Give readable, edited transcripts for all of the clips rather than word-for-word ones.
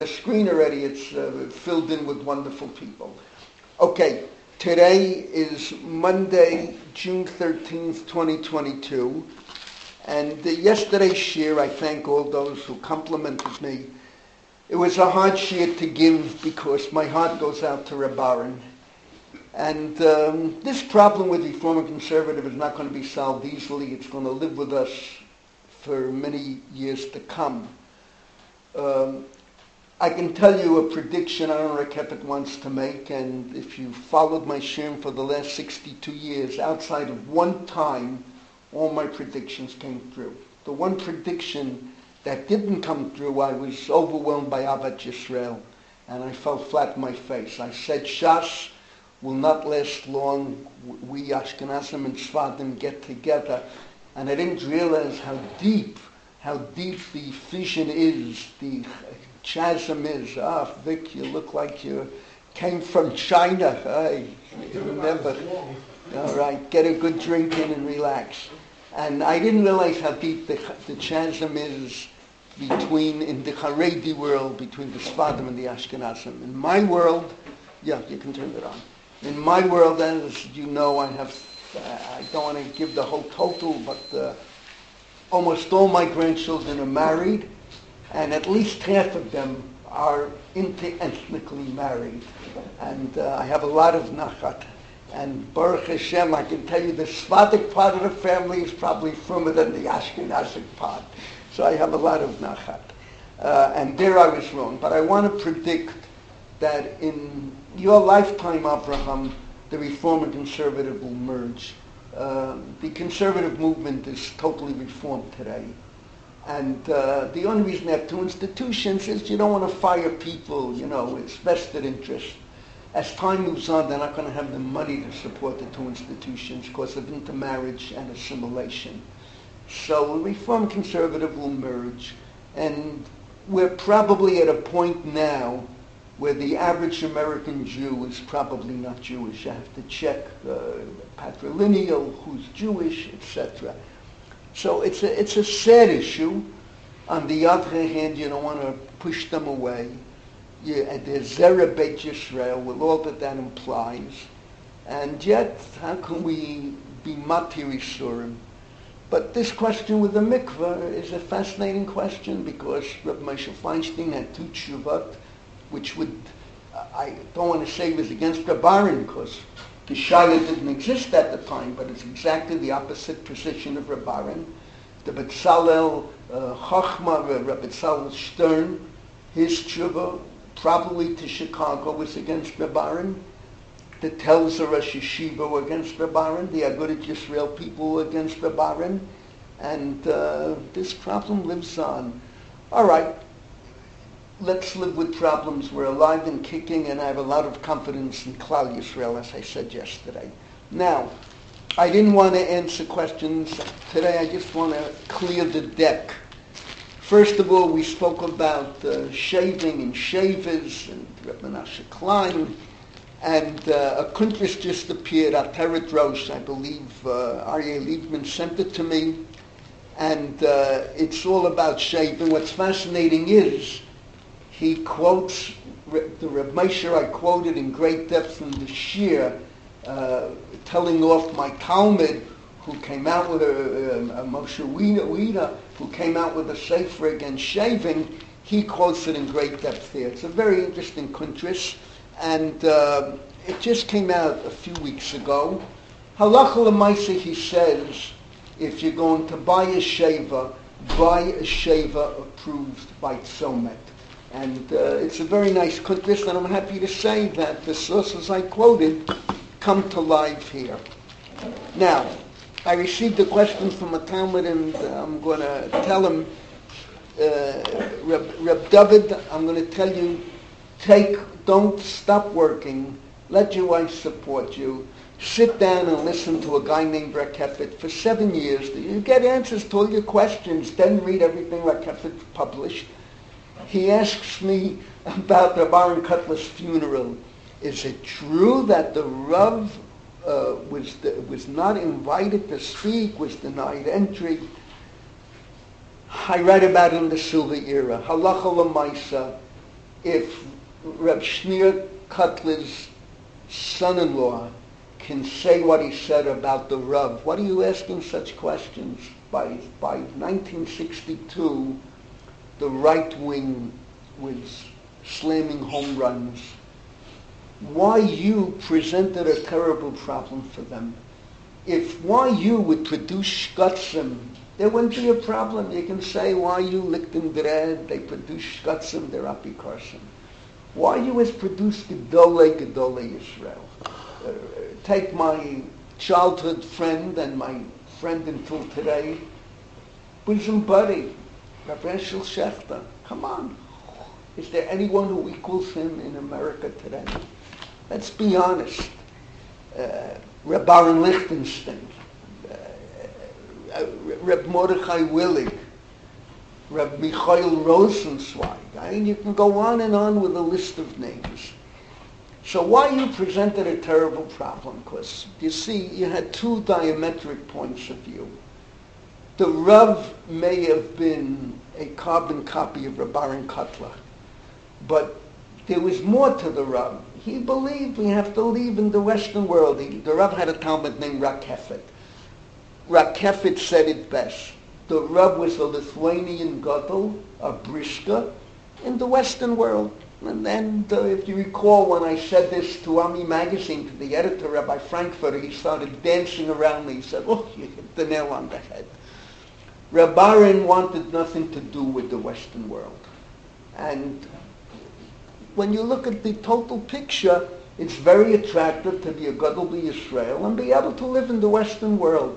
The screen already, it's filled in with wonderful people. Okay, today is Monday, June 13th, 2022, and yesterday's shir, I thank all those who complimented me. It was a hard shir to give because my heart goes out to Reb Aaron. And this problem with Reform and Conservative is not going to be solved easily. It's going to live with us for many years to come. I can tell you a prediction Aaron Rekefet wants to make, and if you followed my shirim for the last 62 years, outside of one time, all my predictions came through. The one prediction that didn't come through, I was overwhelmed by Ahavat Yisrael, and I fell flat in my face. I said, Shas will not last long. We Ashkenazim and Sfadim get together, and I didn't realize how deep the fission is, the chasm is. Vic, you look like you came from China. Remember. All right, get a good drink in and relax. And I didn't realize how deep the chasm is in the Haredi world, between the Sfadim and the Ashkenazim. In my world, you can turn it on. In my world, as you know, I don't want to give the whole total, but almost all my grandchildren are married, and at least half of them are inter-ethnically married. And I have a lot of nachat. And Baruch Hashem, I can tell you the Sephardic part of the family is probably firmer than the Ashkenazic part. So I have a lot of nachat. And there I was wrong. But I want to predict that in your lifetime, Abraham, the Reform and Conservative will merge. The conservative movement is totally reformed today. And the only reason they have two institutions is you don't want to fire people, it's vested interest. As time moves on, they're not going to have the money to support the two institutions because of intermarriage and assimilation. So Reform Conservative will merge. And we're probably at a point now where the average American Jew is probably not Jewish. You have to check patrilineal, who's Jewish, etc. So it's a sad issue. On the other hand, you don't want to push them away. And there's Zera Beit Yisrael with all that implies. And yet, how can we be Matir Isurim? But this question with the mikveh is a fascinating question because Reb Moshe Feinstein had two tshuvot, which I don't want to say was against Reb Aaron because the Shaila didn't exist at the time, but it's exactly the opposite position of Reb Aaron. The Betzalel Chachma, Reb Betzalel Stern, his tshuva, probably to Chicago, was against Reb Aaron. The Telzer Rosh Yeshiva were against Reb Aaron. The Agudat Yisrael people were against Reb Aaron. And this problem lives on. All right, let's live with problems. We're alive and kicking, and I have a lot of confidence in Klal Yisrael, as I said yesterday. Now, I didn't want to answer questions. Today I just want to clear the deck. First of all, we spoke about shaving and shavers and Reb Menashe Klein. And a kuntris just appeared, Ateret Rosh, I believe Aryeh Liebman sent it to me. And it's all about shaving. What's fascinating is he quotes the Reb Moshe I quoted in great depth in the shir, telling off my Talmud, who came out with a Moshe Weida, who came out with a sefer against shaving. He quotes it in great depth there. It's a very interesting kuntris, and it just came out a few weeks ago. Halacha l'maaseh, he says, if you're going to buy a shaver, buy a shaver approved by Tzomet. And it's a very nice kuntris, and I'm happy to say that the sources I quoted come to life here. Now, I received a question from a Talmud, and I'm going to tell him, Reb David, I'm going to tell you, don't stop working, let your wife support you, sit down and listen to a guy named Rekefet for 7 years. You get answers to all your questions, then read everything Rekefet published. He asks me about the Aaron Kotler's funeral. Is it true that the Rav was not invited to speak, was denied entry? I write about it in the Silver Era. Halacha l'maisa, if Reb Shneur Kotler's son-in-law can say what he said about the Rav, what are you asking such questions? By 1962, the right wing was slamming home runs. YU presented a terrible problem for them. If YU would produce shkotzim, there wouldn't be a problem. You can say YU Lichtenberg, they produce shkotzim, they're apikorsim. YU has produced Gedolei Israel. Take my childhood friend and my friend until today, bosom buddy, Rav Eshel Shechter. Come on. Is there anyone who equals him in America today? Let's be honest. Reb Aaron Lichtenstein, Reb Mordechai Willig, Reb Michael Rosenzweig. I mean, you can go on and on with a list of names. So why you presented a terrible problem? Because, you see, you had two diametric points of view. The Rav may have been a carbon copy of Reb Aaron Kotler, but there was more to the Rav. He believed we have to live in the Western world. The Rav had a Talmud named Rakefet. Rakefet said it best. The Rav was a Lithuanian Gadol, a Briska, in the Western world. And then, if you recall, when I said this to Ami Magazine, to the editor, Rabbi Frankfurter, he started dancing around me. He said, oh, you hit the nail on the head. Reb Aaron wanted nothing to do with the Western world. And when you look at the total picture, it's very attractive to be a Gadol B'Yisrael and be able to live in the Western world.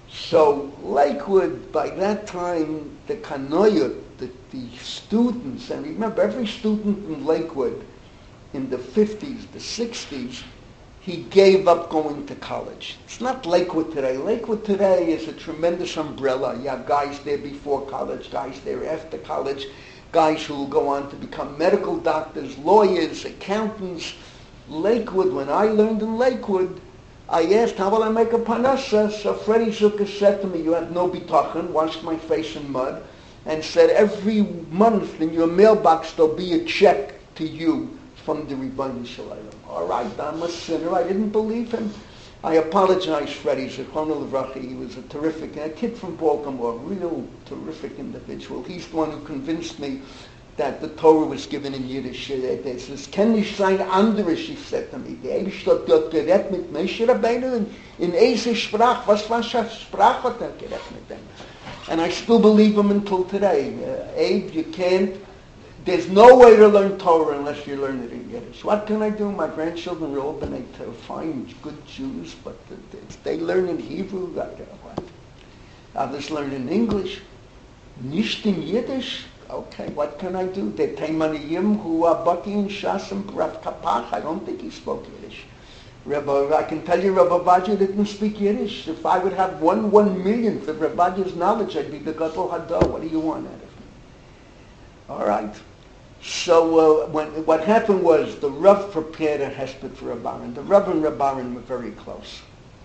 So Lakewood, by that time, the Kanoyot, the students, and remember, every student in Lakewood in the 50s, the 60s, he gave up going to college. It's not Lakewood today. Lakewood today is a tremendous umbrella. You have guys there before college, guys there after college, guys who will go on to become medical doctors, lawyers, accountants. Lakewood, when I learned in Lakewood, I asked, how will I make a parnasa? So Freddie Zucker said to me, you have no bitachon, washed my face in mud, and said, every month in your mailbox there'll be a check to you from the Rebbeinu Shalom. All right, I'm a sinner. I didn't believe him. I apologize, Freddie Zichrono Livracha. He was a kid from Baltimore, real terrific individual. He's the one who convinced me that the Torah was given in Yiddish. This is kenn nicht sein anderes, he said to me. Die Eibishter hat dort geredet mit Moshe Rabbeinu in Eise Sprach. Was für eine Sprach hat geredet mit dem? And I still believe him until today. Abe, you can't. There's no way to learn Torah unless you learn it in Yiddish. What can I do? My grandchildren are all been fine, good Jews, but they learn in Hebrew. Others learn in English. Nicht in Yiddish. Okay, what can I do? The Taimaniyim who are Baki and Shas and Rav Kapach, I don't think he spoke Yiddish. I can tell you Rav Avadia didn't speak Yiddish. If I would have 1/1,000,000th of Rav Avadia's knowledge, I'd be the Gadol Hador. What do you want out of me? All right. So what happened was the Rav prepared a hesped for Reb Aaron. The Rav and Reb Aaron were very close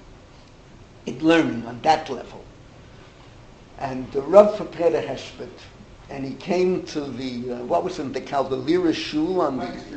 in learning on that level. And the Rav prepared a hesped. And he came to the, what was it, they called the Lira Shul on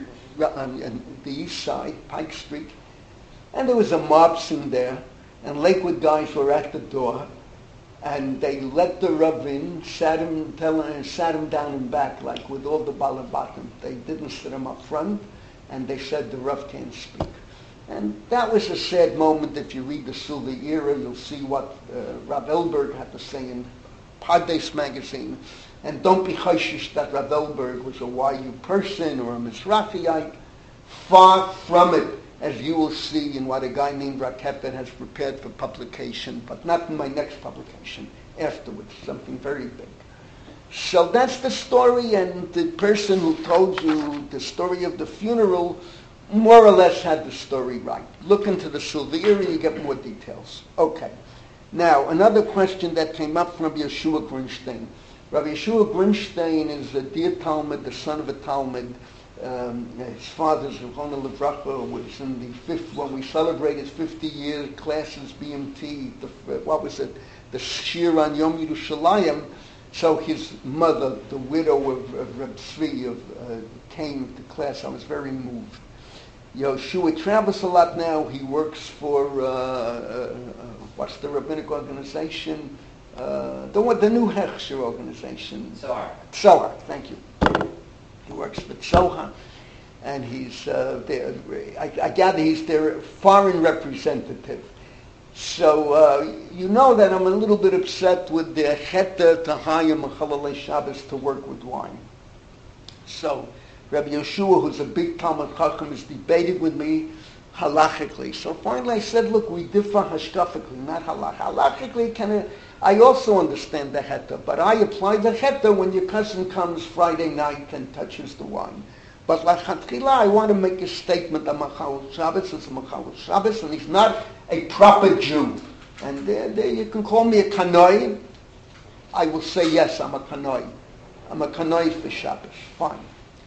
the east side, Pike Street. And there was a mob scene there, and Lakewood guys were at the door, and they let the Rav in, sat him down in back, like with all the balabatim. They didn't sit him up front, and they said the Rav can't speak. And that was a sad moment. If you read the Silver Era, you'll see what Rav Elberg had to say in Pardes magazine. And don't be chayshish that Rav Elberg was a YU person or a Mizrahiite. Far from it, as you will see in what a guy named Rakefet has prepared for publication, but not in my next publication, afterwards, something very big. So that's the story, and the person who told you the story of the funeral more or less had the story right. Look into the Silver Era, you get more details. Okay. Now, another question that came up from Yeshua Grunstein. Rabbi Yeshua Grunstein is a dear Talmud, the son of a Talmud. His father, Zichrono Livracha, was in the when we celebrate his 50-year classes, BMT, the Shir on Yom Yerushalayim. So his mother, the widow of Reb Tzvi, came to class. I was very moved. Yoshua travels a lot now. He works for, what's the rabbinic organization? The new Heksher organization. Tzohar, thank you. He works for Tzohar. And he's there. I gather he's their foreign representative. So you know that I'm a little bit upset with the Cheta to hire Mechalalei Shabbos to work with wine. So Rabbi Yeshua, who's a big Talmud Chacham, is debating with me halachically. So finally I said, look, we differ hashkafically, not halach. Halachically, I also understand the Cheta, but I apply the Cheta when your cousin comes Friday night and touches the wine. But lachatchila, I want to make a statement that Machal Shabbos is Machal Shabbos, and he's not a proper Jew. And there you can call me a kanoi. I will say yes, I'm a kanoi. I'm a kanoi for Shabbos. Fine.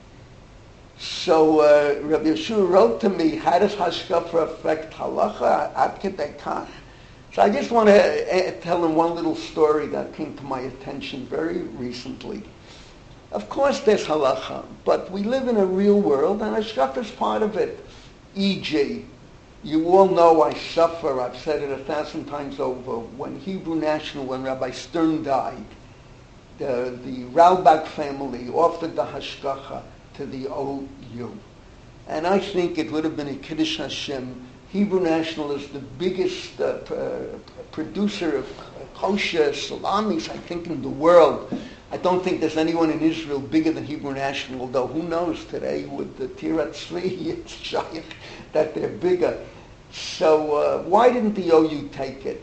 So Rabbi Yeshua wrote to me, how does hashkafa affect halacha? Ad kedei kach. So I just want to tell him one little story that came to my attention very recently. Of course there's halacha, but we live in a real world, and hashkafa is part of it. E.g., you all know I suffer, I've said it 1,000 times over, when Hebrew National, when Rabbi Stern died, the Ralbag family offered the hashkacha to the OU. And I think it would have been a Kiddush Hashem. Hebrew National is the biggest producer of kosher salamis, I think, in the world. I don't think there's anyone in Israel bigger than Hebrew National, although who knows today with the Tirat Tzvi, it's shaykh that they're bigger. So why didn't the OU take it?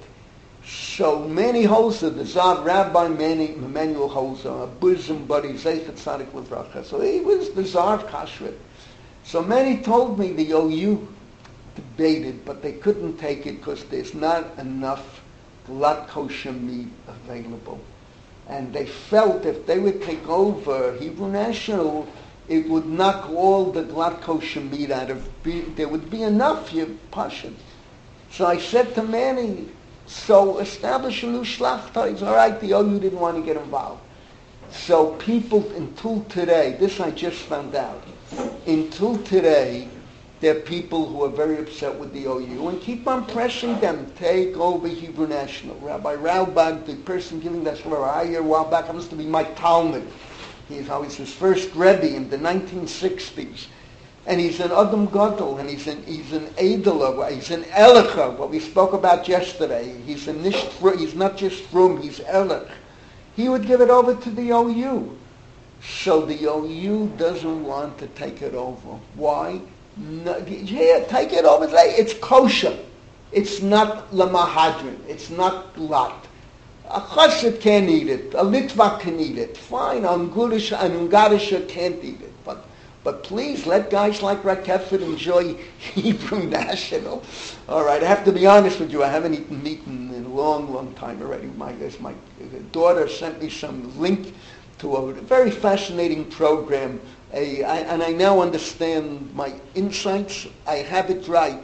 So Manny Holzer, the Zav Rabbi Emmanuel Holzer, a bosom buddy, Zeichet Tzadik Livracha. So he was the Zav Kashrut. So Manny told me the OU debated, but they couldn't take it because there's not enough glatt kosher meat available. And they felt if they would take over Hebrew National, it would knock all the glatt kosher meat out of there would be enough, you pashut. So I said to Manny, so establish a new shlachta. It's all right, the OU didn't want to get involved. So people, until today, this I just found out, until today, there are people who are very upset with the OU and keep on pressing them, take over Hebrew National. Rabbi Ralbag, the person giving that shvar a while back, happens to be my Talmud. He's his first Rebbe in the 1960s. And he's an Adam Gadol, and he's an Edeler, he's an Elicha, what we spoke about yesterday. He's not just Frum, he's Elech. He would give it over to the OU. So the OU doesn't want to take it over. Why? No, yeah, take it over. It's kosher. It's not lamahadrin. It's not glatt. A chassid can't eat it. A Litva can eat it. Fine, an Ungarisha can't eat it. But please let guys like Rakefet enjoy Hebrew National. All right, I have to be honest with you. I haven't eaten meat in a long, long time already. My daughter sent me some link to a very fascinating program. And I now understand my insights. I have it right.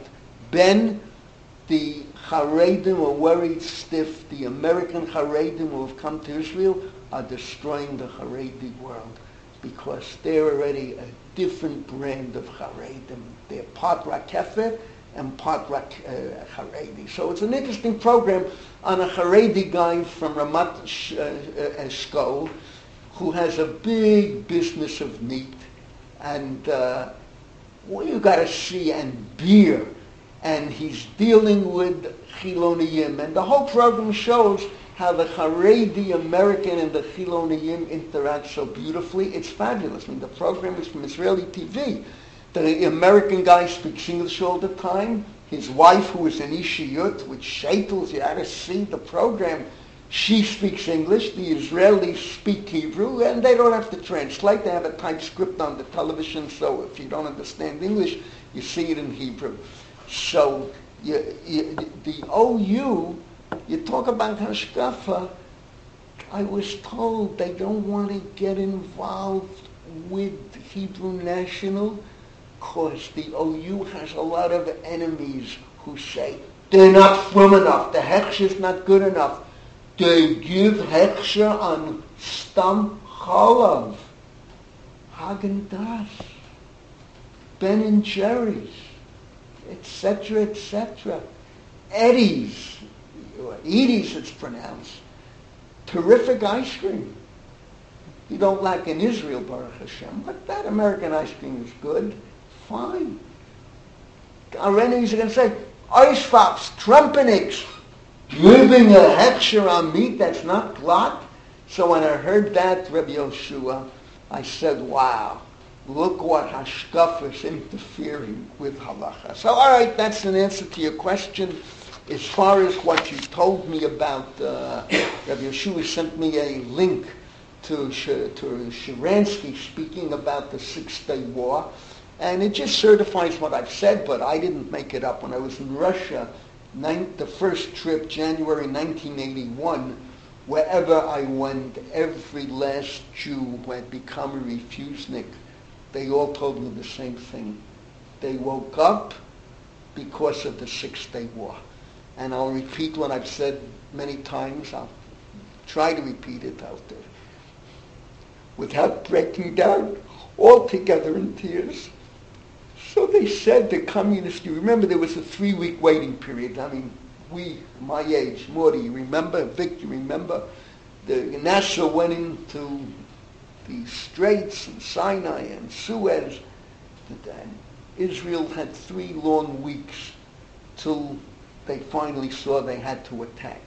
The Haredim are worried stiff. The American Haredim who have come to Israel are destroying the Haredi world because they're already a different brand of Haredim. They're part Rakefet and part Haredi. So it's an interesting program on a Haredi guy from Ramat Eshkol who has a big business of meat and what you got to see, and beer, and he's dealing with Chiloniyim, and the whole program shows how the Haredi American and the Chiloniyim interact so beautifully. It's fabulous. I mean, the program is from Israeli TV. The American guy speaks English all the time. His wife, who is an Ishiyut, with shaitels, you got to see the program. She speaks English, the Israelis speak Hebrew, and they don't have to translate. They have a typed script on the television, so if you don't understand English, you see it in Hebrew. So the OU, you talk about hashkafa, I was told they don't want to get involved with Hebrew National because the OU has a lot of enemies who say, they're not firm enough, the Hechsh is not good enough. They give hechsher on stam chalav, Haagen-Dazs, Ben and Jerry's, etc., etc. Eddie's, Edie's it's pronounced. Terrific ice cream. You don't like in Israel, Baruch Hashem, but that American ice cream is good. Fine. Our enemies are going to say, Eisfaps, Trumpeniks, giving a hechsher on meat that's not glot. So when I heard that, Rabbi Yoshua, I said, wow, look what Hashkaf is interfering with halacha. So all right, that's an answer to your question. As far as what you told me about, Rabbi Yoshua sent me a link to Sharansky speaking about the Six-Day War, and it just certifies what I've said, but I didn't make it up. When I was in Russia, the first trip, January 1981, wherever I went, every last Jew who had become a refusnik, they all told me the same thing. They woke up because of the Six-Day War. And I'll repeat what I've said many times. I'll try to repeat it out there without breaking down altogether in tears. So they said the communists, you remember there was a 3-week waiting period. I mean, my age, Morty, you remember? Vic, you remember? The Nasser went into the Straits and Sinai and Suez. And Israel had 3 long weeks till they finally saw they had to attack.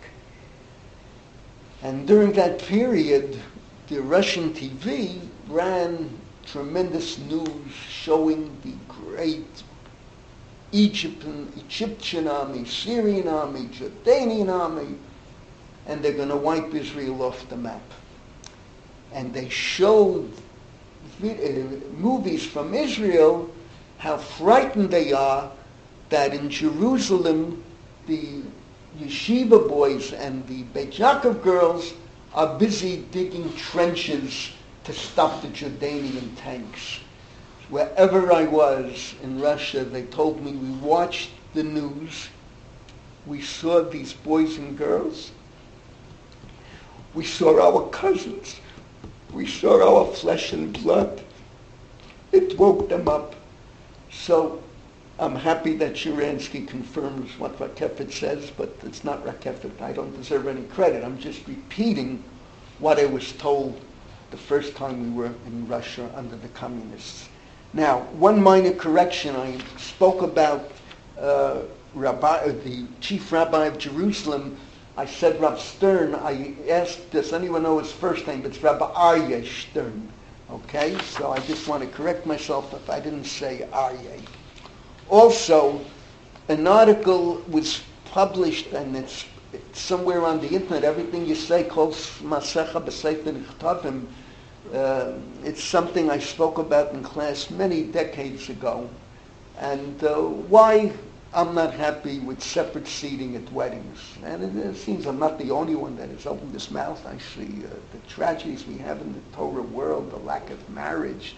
And during that period, the Russian TV ran tremendous news showing the great Egyptian army, Syrian army, Jordanian army, and they're going to wipe Israel off the map. And they showed movies from Israel, how frightened they are that in Jerusalem, the yeshiva boys and the Beit Yaakov girls are busy digging trenches to stop the Jordanian tanks. Wherever I was in Russia, they told me we watched the news, we saw these boys and girls, we saw our cousins, we saw our flesh and blood. It woke them up. So I'm happy that Sharansky confirms what Rakefet says, but it's not Rakefet. I don't deserve any credit. I'm just repeating what I was told the first time we were in Russia under the communists. Now, one minor correction. I spoke about the chief rabbi of Jerusalem. I said Rav Stern. I asked, does anyone know his first name? It's Rabbi Aryeh Stern. Okay? So I just want to correct myself if I didn't say Aryeh. Also, an article was published, and it's somewhere on the internet. Everything you say, Kos Masecha B'Sefer Nichtavim, it's something I spoke about in class many decades ago. And why I'm not happy with separate seating at weddings. And it seems I'm not the only one that has opened his mouth. I see the tragedies we have in the Torah world, the lack of marriage,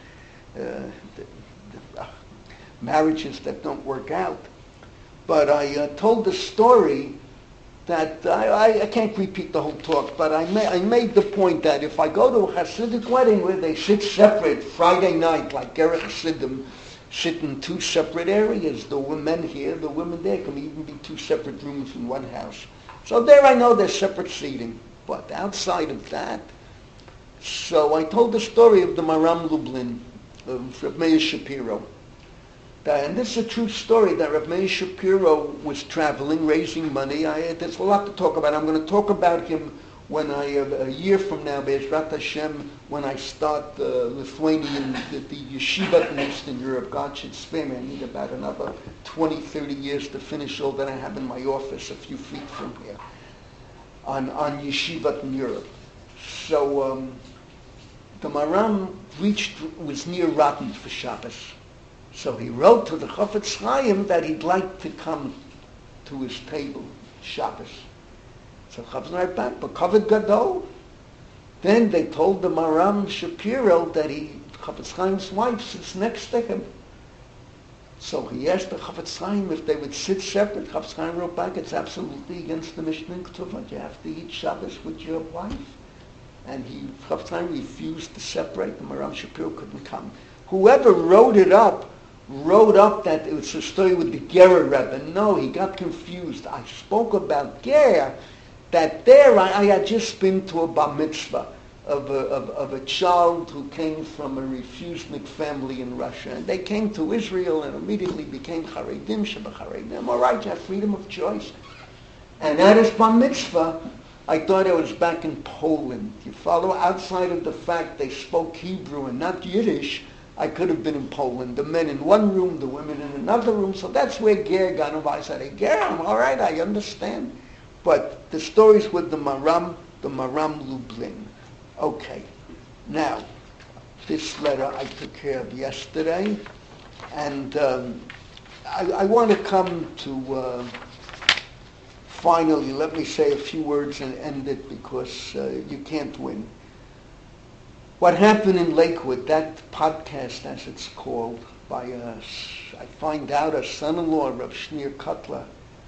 marriages that don't work out. But I told the story that I can't repeat the whole talk, but I made the point that if I go to a Hasidic wedding where they sit separate Friday night, like Gerech Hasidim, sit in 2 separate areas, the men here, the women there, can even be 2 separate rooms in one house. So there I know there's separate seating. But outside of that, so I told the story of the Maram Lublin, of Reb Meir Shapiro. And this is a true story that Reb Meir Shapiro was traveling, raising money. There's a lot to talk about. I'm going to talk about him when a year from now, Be'ezrat Hashem, when I start Lithuanian, the yeshiva in Eastern Europe. God should spare me. I need about another 20, 30 years to finish all that I have in my office a few feet from here on yeshiva in Europe. So the Maram was near Rotten for Shabbos. So he wrote to the Chofetz Chaim that he'd like to come to his table Shabbos. So Chofetz Chaim back, but Kavod Gadol. Then they told the Maram Shapiro that Chofetz Chaim's wife sits next to him. So he asked the Chafetz Chaim if they would sit separate. Chafetz Chaim wrote back, it's absolutely against the Mishnah in Ketuvot. You have to eat Shabbos with your wife. And Chafetz Chaim refused to separate. The Maram Shapiro couldn't come. Whoever wrote up that it was a story with the Gerer Rebbe. No, he got confused. I spoke about Ger, that there I had just been to a bar mitzvah of a child who came from a refusnik family in Russia. And they came to Israel and immediately became Charedim, Sheba Charedim. All right, you have freedom of choice. And at his bar mitzvah, I thought I was back in Poland. You follow? Outside of the fact they spoke Hebrew and not Yiddish, I could have been in Poland. The men in one room, the women in another room. So that's where Ger got involved. I said, hey, Ger, I'm all right, I understand. But the stories with the Maram Lublin. Okay. Now, this letter I took care of yesterday. And I want to come to... finally, let me say a few words and end it because you can't win. What happened in Lakewood, that podcast, as it's called, by I find out a son-in-law, Rav Shneur Kotler,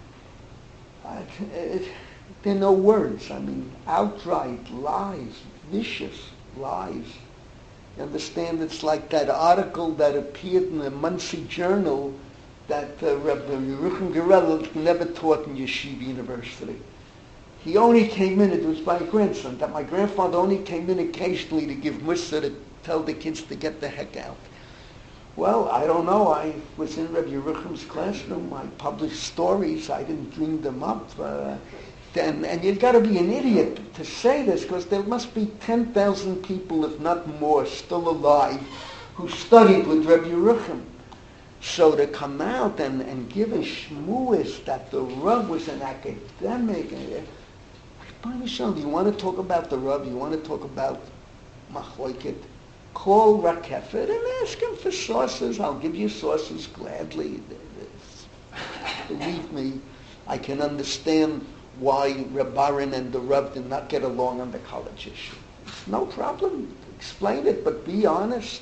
there are no words. I mean, outright lies, vicious lies. You understand? It's like that article that appeared in the Monsey Journal that Rabbi Yerucham Gerel never taught in Yeshiva University. He only came in, it was my grandson, that my grandfather only came in occasionally to give mussar to tell the kids to get the heck out. Well, I don't know. I was in Rabbi Yerucham's classroom. I published stories. I didn't dream them up. And you've got to be an idiot to say this because there must be 10,000 people, if not more, still alive who studied with Rabbi Yerucham. So to come out and give a shmuis that the Rav was an academic, do you want to talk about the Rav? You want to talk about Machloket? Call Rakefet and ask him for sources. I'll give you sources gladly. Believe me, I can understand why Reb Baron and the Rav did not get along on the college issue. It's no problem. Explain it, but be honest.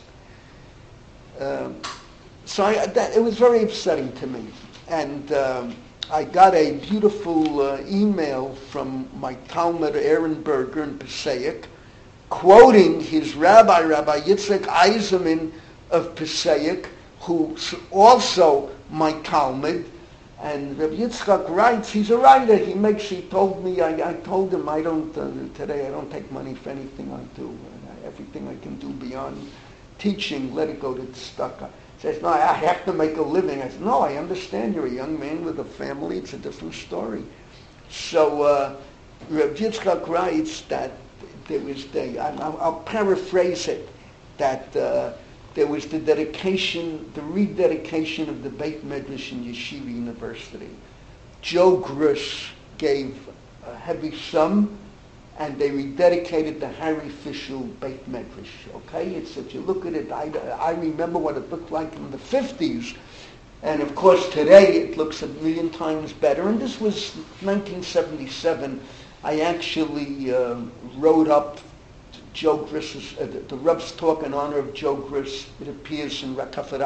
So it was very upsetting to me. And I got a beautiful email from my Talmud Aaron Berger in Passaic, quoting his Rabbi Yitzchak Eiserman of Passaic, who's also my Talmud. And Rabbi Yitzchak writes, he's a writer. He told me, I told him today I don't take money for anything I do. Everything I can do beyond teaching, let it go to tzedakah. Says, no, I have to make a living. I said, no, I understand. You're a young man with a family. It's a different story. So Rabbi Yitzchak writes that there was I'll paraphrase it, that there was the rededication of the Beit Medrash in Yeshiva University. Joe Gruss gave a heavy sum, and they rededicated the Harry Fischel Beit Medrash. Okay, if you look at it, I remember what it looked like in the 50s, and of course today it looks a million times better. And this was 1977. I actually wrote up Joe Griss's the Reb's talk in honor of Joe Griss. It appears in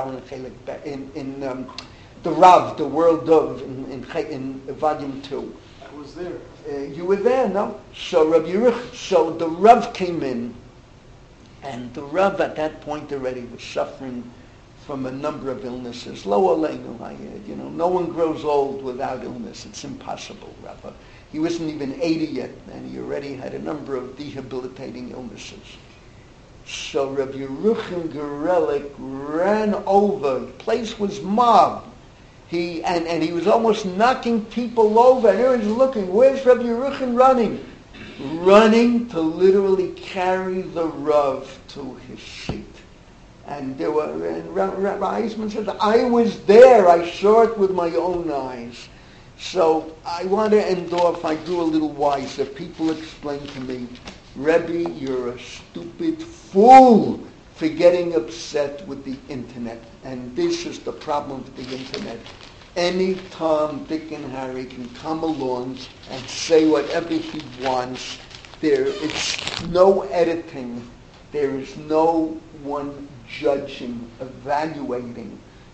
in the Rav, the World of, in volume 2. I was there. You were there, no? So the Rav came in, and the Rav at that point already was suffering from a number of illnesses. Lo aleinu, no one grows old without illness. It's impossible, Rav. He wasn't even 80 yet, and he already had a number of debilitating illnesses. So Rabbi Yerucham Gerelik ran over. The place was mobbed. He was almost knocking people over, and everyone's looking. Where's Rabbi Yerucham running? Running to literally carry the Rav to his seat. And Rabbi Eisman says, I was there. I saw it with my own eyes. So I want to end off. I grew a little wiser. People explained to me, Rebbe, you're a stupid fool for getting upset with the internet. And this is the problem with the internet. Any Tom, Dick, and Harry can come along and say whatever he wants. It's no editing. There is no one judging, evaluating.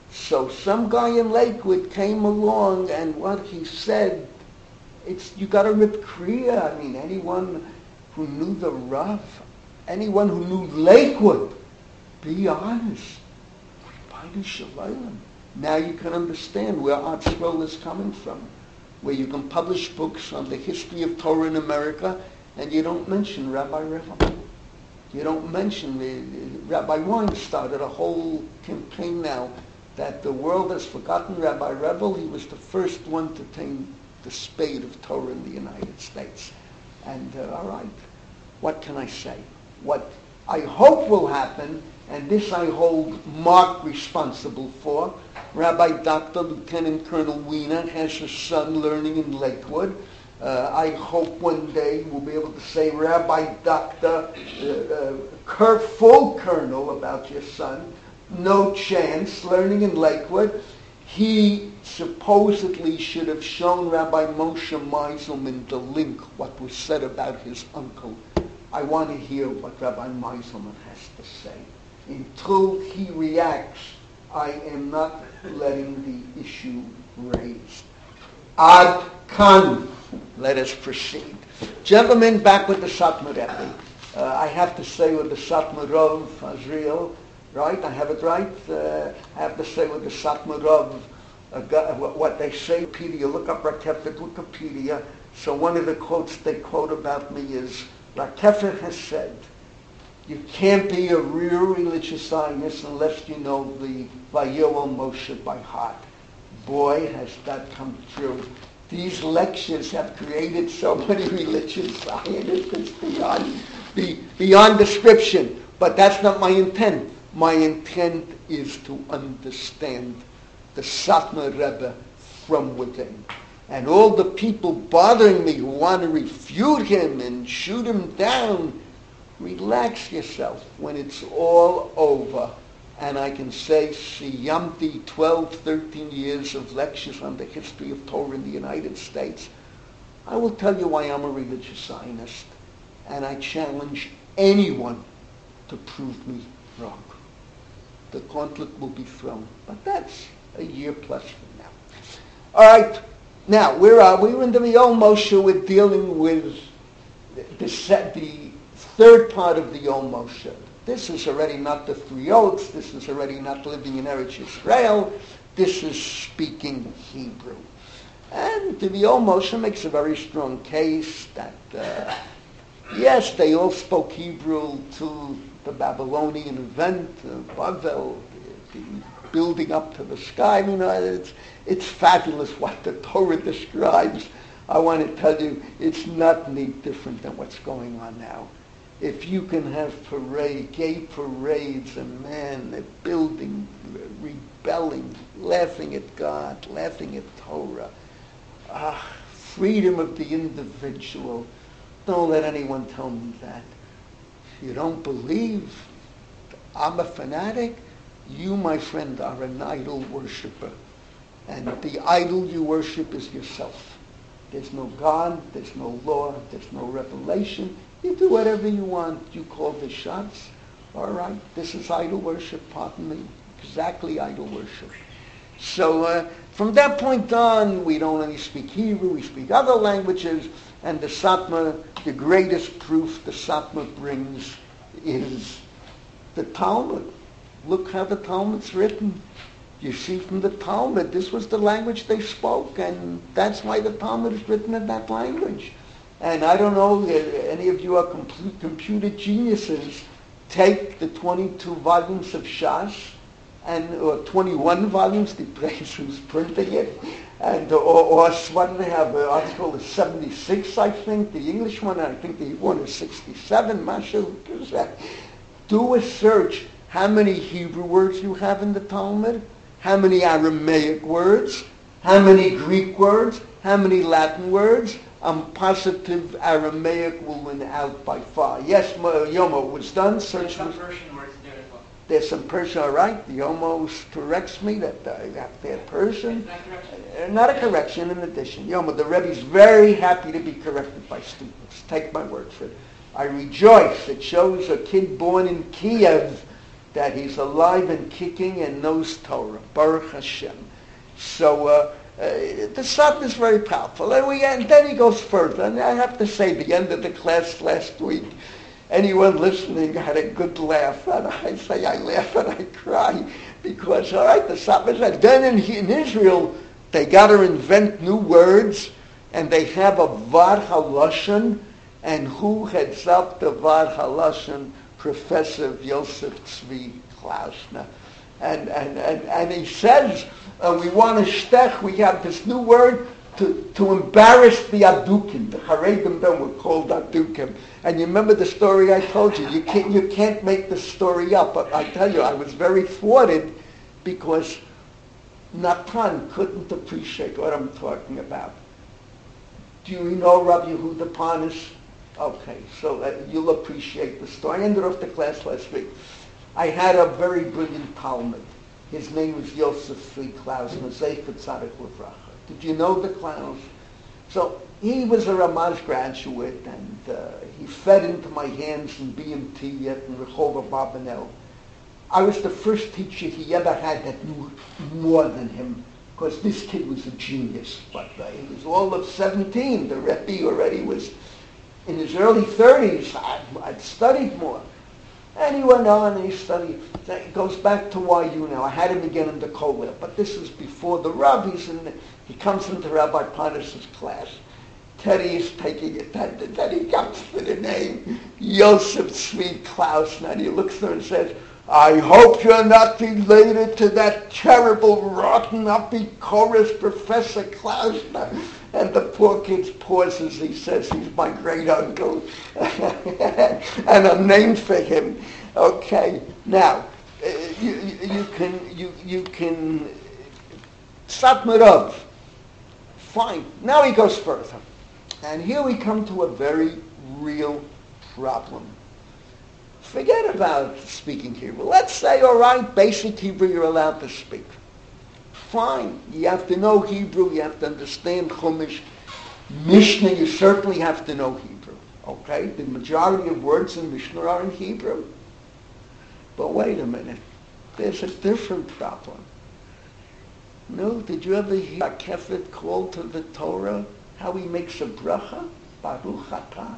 So some guy in Lakewood came along, and what he said, you got to rip Kriya. I mean, anyone who knew the Rav, anyone who knew Lakewood, be honest. Ribono Shel Olam. Now you can understand where Art Scroll is coming from, where you can publish books on the history of Torah in America, and you don't mention Rabbi Revel. You don't mention Rabbi Wein started a whole campaign now that the world has forgotten Rabbi Revel. He was the first one to tame the spade of Torah in the United States. And all right, what can I say? What I hope will happen, and this I hold Mark responsible for. Rabbi Dr. Lieutenant Colonel Wiener has a son learning in Lakewood. I hope one day we'll be able to say, Rabbi Dr. Full Colonel about your son. No chance, learning in Lakewood. He supposedly should have shown Rabbi Moshe Meiselman the link, what was said about his uncle. I want to hear what Rabbi Meiselman has to say. Until he reacts, I am not letting the issue raised. Ad kan. Let us proceed. Gentlemen, back with the Satmar Rebbe. I have to say with the Satmar Rav Azriel, right? I have it right? I have to say with the Satmar Rav, what they say, Wikipedia, look up Rakefet Wikipedia. So one of the quotes they quote about me is, Rakefet has said, you can't be a real religious Zionist unless you know the Vayoel Moshe by heart. Boy, has that come true. These lectures have created so many religious Zionists, it's beyond description. But that's not my intent. My intent is to understand the Satmar Rebbe from within. And all the people bothering me who want to refute him and shoot him down, relax yourself. When it's all over, and I can say, Siyamti, 12, 13 years of lectures on the history of Torah in the United States, I will tell you why I'm a religious Zionist, and I challenge anyone to prove me wrong. The gauntlet will be thrown, but that's a year plus from now. All right, now, where are we? We're in the Yom Moshe. We're dealing with the third part of the Yom Moshe. This is already not the three oaths. This is already not living in Eretz Yisrael. This is speaking Hebrew. And the Yom Moshe makes a very strong case that, yes, they all spoke Hebrew to the Babylonian event, Bavel, the building up to the sky. You know, it's fabulous what the Torah describes. I want to tell you, it's not any different than what's going on now. If you can have gay parades, and man, they're building, rebelling, laughing at God, laughing at Torah, freedom of the individual. Don't let anyone tell me that. If you don't believe I'm a fanatic, you, my friend, are an idol worshiper. And the idol you worship is yourself. There's no God, there's no law, there's no revelation. You do whatever you want. You call the shots. All right, this is idol worship, pardon me. Exactly idol worship. So from that point on, we don't only speak Hebrew, we speak other languages. And the Satmar, the greatest proof the Satmar brings is the Talmud. Look how the Talmud's written. You see from the Talmud, this was the language they spoke, and that's why the Talmud is written in that language. And I don't know if any of you are computer geniuses. Take the 22 volumes of Shas, or 21 volumes, depends who's printing it, and or what do they have? The article is 76, I think. The English one, I think the Hebrew one is 67. Masha, do a search. How many Hebrew words you have in the Talmud? How many Aramaic words? How many Greek words? How many Latin words? I'm positive Aramaic will win out by far. Yes, Yomo was done. Search. There's some Persian words there as well. There's some Persian, all right. Yomo corrects me that they're Persian. Not a correction, an addition. Yomo, the Rebbe's very happy to be corrected by students. Take my word for it. I rejoice. It shows a kid born in Kiev that he's alive and kicking and knows Torah. Baruch Hashem. So the Satmar is very powerful. And then he goes further. And I have to say, the end of the class last week, anyone listening had a good laugh. And I say I laugh and I cry. Because, all right, the Satmar said, then in Israel, they got to invent new words. And they have a Vad HaLashon. And who heads up the Vad HaLashon? Professor Yosef Tzvi Klausner. And he says, we want to shtech, we have this new word to embarrass the Adukim. The Haredim then were called Adukim. And you remember the story I told you. You can't make the story up. But I tell you, I was very thwarted because Natan couldn't appreciate what I'm talking about. Do you know Rabbi Yehuda Parnas? Okay, so you'll appreciate the story. I ended off the class last week. I had a very brilliant Talmud. His name was Yosef Tzvi Klausner, Zeichet Tzadik L'Vracha. Did you know the Klaus? So he was a Ramaz graduate, and he fed into my hands in BMT yet in Rehovot Barbanel. I was the first teacher he ever had that knew more than him, because this kid was a genius. But he was all of 17. The Rebbe already was in his early 30s. I'd studied more. And he went on and he studied. It goes back to YU now. I had him again in the Kollel, but this was before the rabbis, and he comes into Rabbi Parnas' class. Teddy is taking it. Then he comes to the name Yosef Tzvi Klausner, and he looks at her and says, I hope you're not related to that terrible, rotten, apikoros Professor Klausner. And the poor kid pauses. He says he's my great uncle, and I'm named for him. Okay, now you can Satmar Rav. Fine. Now he goes further, and here we come to a very real problem. Forget about speaking Hebrew. Let's say, all right, basic Hebrew you're allowed to speak. Fine. You have to know Hebrew. You have to understand Chumash. Mishnah, you certainly have to know Hebrew. Okay? The majority of words in Mishnah are in Hebrew. But wait a minute. There's a different problem. No? Did you ever hear a Kefet called to the Torah? How he makes a bracha? Baruch atah.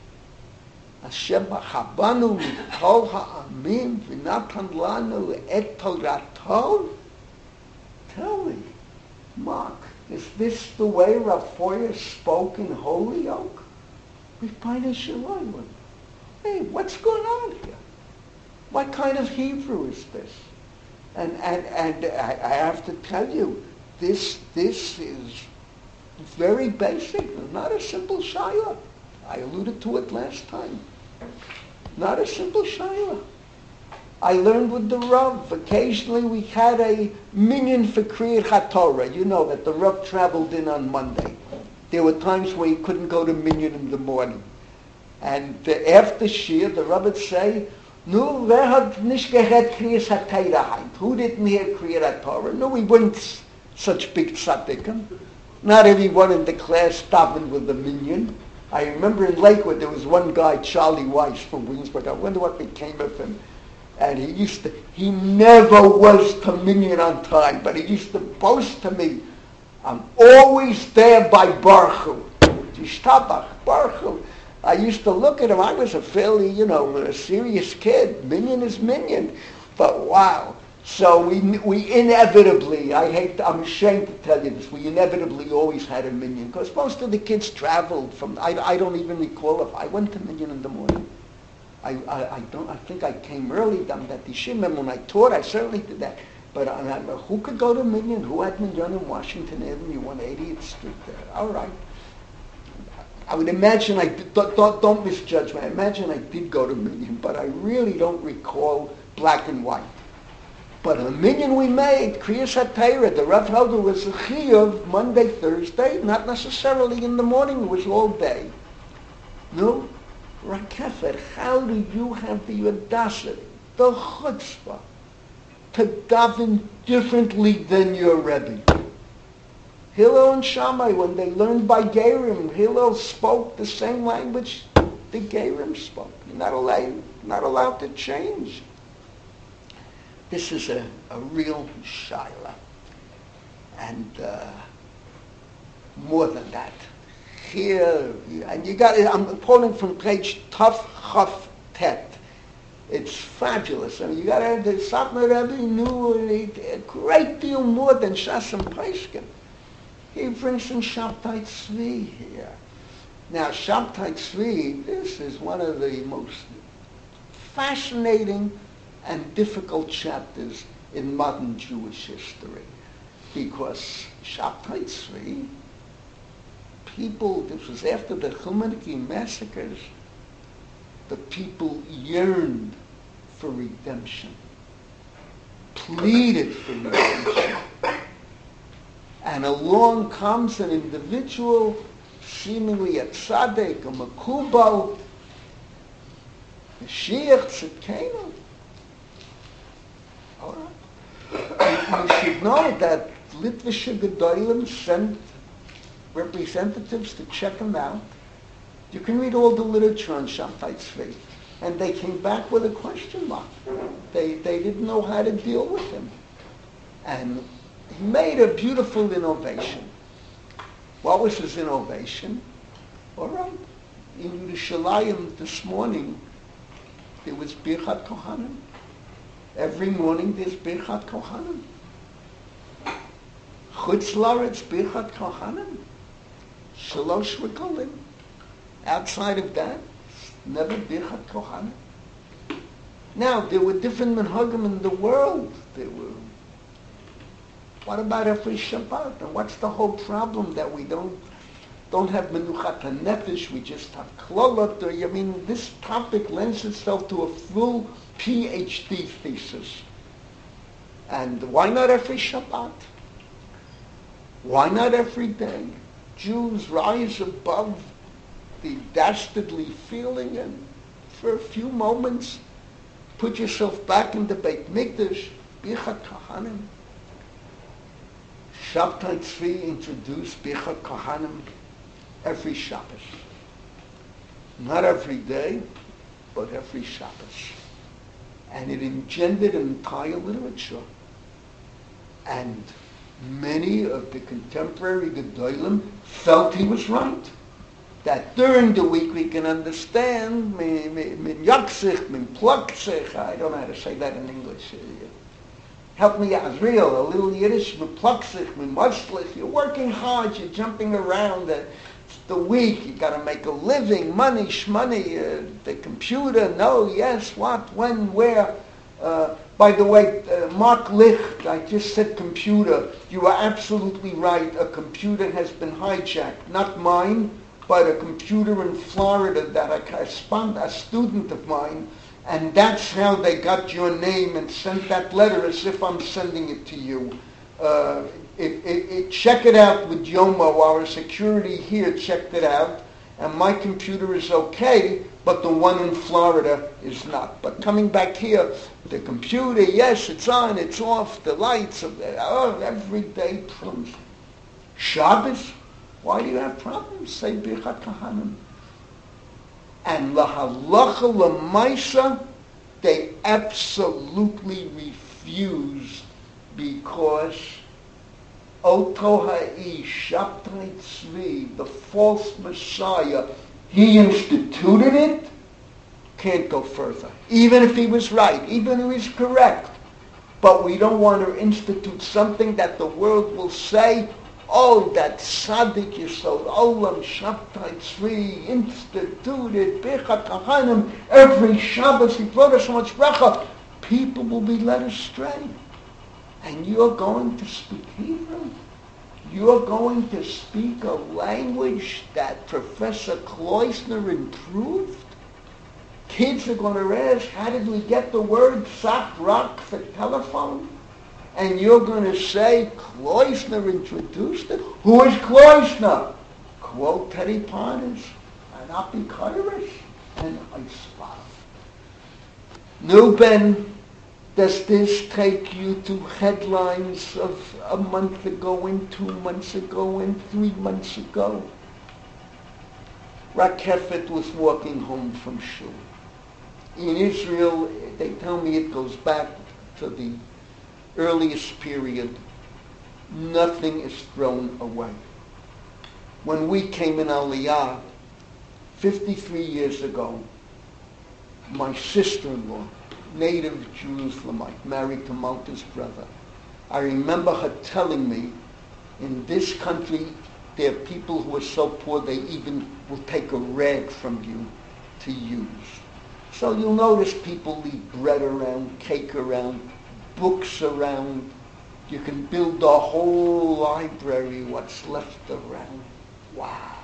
Hashem b'chabanu mikol ha'amim v'natan lanu et Torato. Tell me, Mark, is this the way Rav Foyer spoke in Holyoke? We find in Shalayim. Hey, what's going on here? What kind of Hebrew is this? And I have to tell you, this is very basic, not a simple shayla. I alluded to it last time. Not a simple shayla. I learned with the Rav. Occasionally we had a minyan for Kriyat HaTorah. You know that the Rav traveled in on Monday. There were times where he couldn't go to minyan in the morning. And after Shir, the Rav would say, Nu, wer hat nicht gehört Kriyat HaTorah? Who didn't hear Kriyat HaTorah? No, we weren't such big tzaddikim. Not everyone in the class davened with the minyan. I remember in Lakewood there was one guy, Charlie Weiss from Williamsburg. I wonder what became of him. And he never was to minyan on time, but he used to boast to me, I'm always there by Baruch Yishtabach, Baruch. I used to look at him. I was a fairly, a serious kid. Minyan is minyan. But wow. So we inevitably, I'm ashamed to tell you this, we inevitably always had a minyan, because most of the kids traveled from, I don't even recall if I went to minyan in the morning. I think I came early down that Yeshivim. When I taught, I certainly did that. But who could go to minyan? Who had minyan in Washington Avenue, 180th Street there? All right. I would imagine don't misjudge me. I imagine I did go to minyan, but I really don't recall black and white. But a minyan we made, Kriyas HaTorah, the Rav held it was a chiyuv Monday, Thursday, not necessarily in the morning, it was all day. No? Rakefet, how do you have the audacity, the chutzpah, to daven differently than your Rebbe? Hillel and Shammai, when they learned by Gerim, Hillel spoke the same language the Gerim spoke. You're not allowed to change. This is a real shaila. And more than that. Here, and you got it, I'm quoting from page Tuf Chaf Tet. It's fabulous. I mean, you got to have the Satmar Rebbe knew a great deal more than Shas and Paiskin. He brings in Shabtai Tzvi here. Now, Shabtai Tzvi, this is one of the most fascinating and difficult chapters in modern Jewish history. Because Shabtai Tzvi, people, this was after the Chilmoniki massacres, the people yearned for redemption, pleaded for redemption. And along comes an individual, seemingly a tzaddik, a makubal, Mashiach Tzidkenu. All right. You should know that Litvische Gedolim sent representatives to check him out. You can read all the literature on Shabtai Tzvi. And they came back with a question mark. They didn't know how to deal with him. And he made a beautiful innovation. What was his innovation? All right. In Yerushalayim this morning, there was Birchat Kohanim. Every morning there's Birchat Kohanim. Chutz La'aretz Birchat Kohanim. Shalosh Regalim. Outside of that, never Birchat Kohanim. Now, there were different minhagim in the world. What about every Shabbat? And what's the whole problem that we don't have menuchat hanefesh? We just have klolot. I mean, this topic lends itself to a full PhD thesis. And why not every Shabbat? Why not every day? Jews rise above the dastardly feeling and for a few moments put yourself back in the Beit Mikdash, Birchat Kohanim. Shabtai Tzvi introduced Birchat Kohanim every Shabbos. Not every day, but every Shabbos. And it engendered an entire literature. And many of the contemporary Gedolim felt he was right. That during the week we can understand min yaksich, min pluksich. I don't know how to say that in English. Help me out, real, a little Yiddish, min pluksich, min mushlich. You're working hard, you're jumping around the week, you got to make a living, money, shmoney, the computer, no, yes, what, when, where. By the way, Mark Licht, I just said computer. You are absolutely right. A computer has been hijacked. Not mine, but a computer in Florida that a student of mine, and that's how they got your name and sent that letter as if I'm sending it to you. Check it out with Yomo. Our security here checked it out, and my computer is okay, but the one in Florida is not. But coming back here, the computer, yes, it's on, it's off, the lights, everyday problems. Shabbos, why do you have problems? Say Birchat Kohanim. And lahalacha lamaisa, they absolutely refuse because Oto Ha'ish, Shabtai Tzvi, the false Messiah, he instituted it, can't go further. Even if he was right, even if he was correct. But we don't want to institute something that the world will say, oh, that Tzaddik Yisod Olam Shabtai Tzvi instituted Birchat Kohanim every Shabbos. He brought us so much bracha. People will be led astray. And you're going to speak Hebrew. You're going to speak a language that Professor Kloisner improved. Kids are going to ask, how did we get the word sak rak for telephone? And you're going to say, Kloisner introduced it? Who is Kloisner? Quote Teddy Parnas, and Apikoros, and Ispav. Nuben, does this take you to headlines of a month ago and 2 months ago and 3 months ago? Rakefet was walking home from shul. In Israel, they tell me it goes back to the earliest period, nothing is thrown away. When we came in Aliyah 53 years ago, my sister-in-law, native Jerusalemite, married to Malka's brother, I remember her telling me, in this country, there are people who are so poor they even will take a rag from you to use. So you'll notice people leave bread around, cake around, books around. You can build a whole library, what's left around. Wow.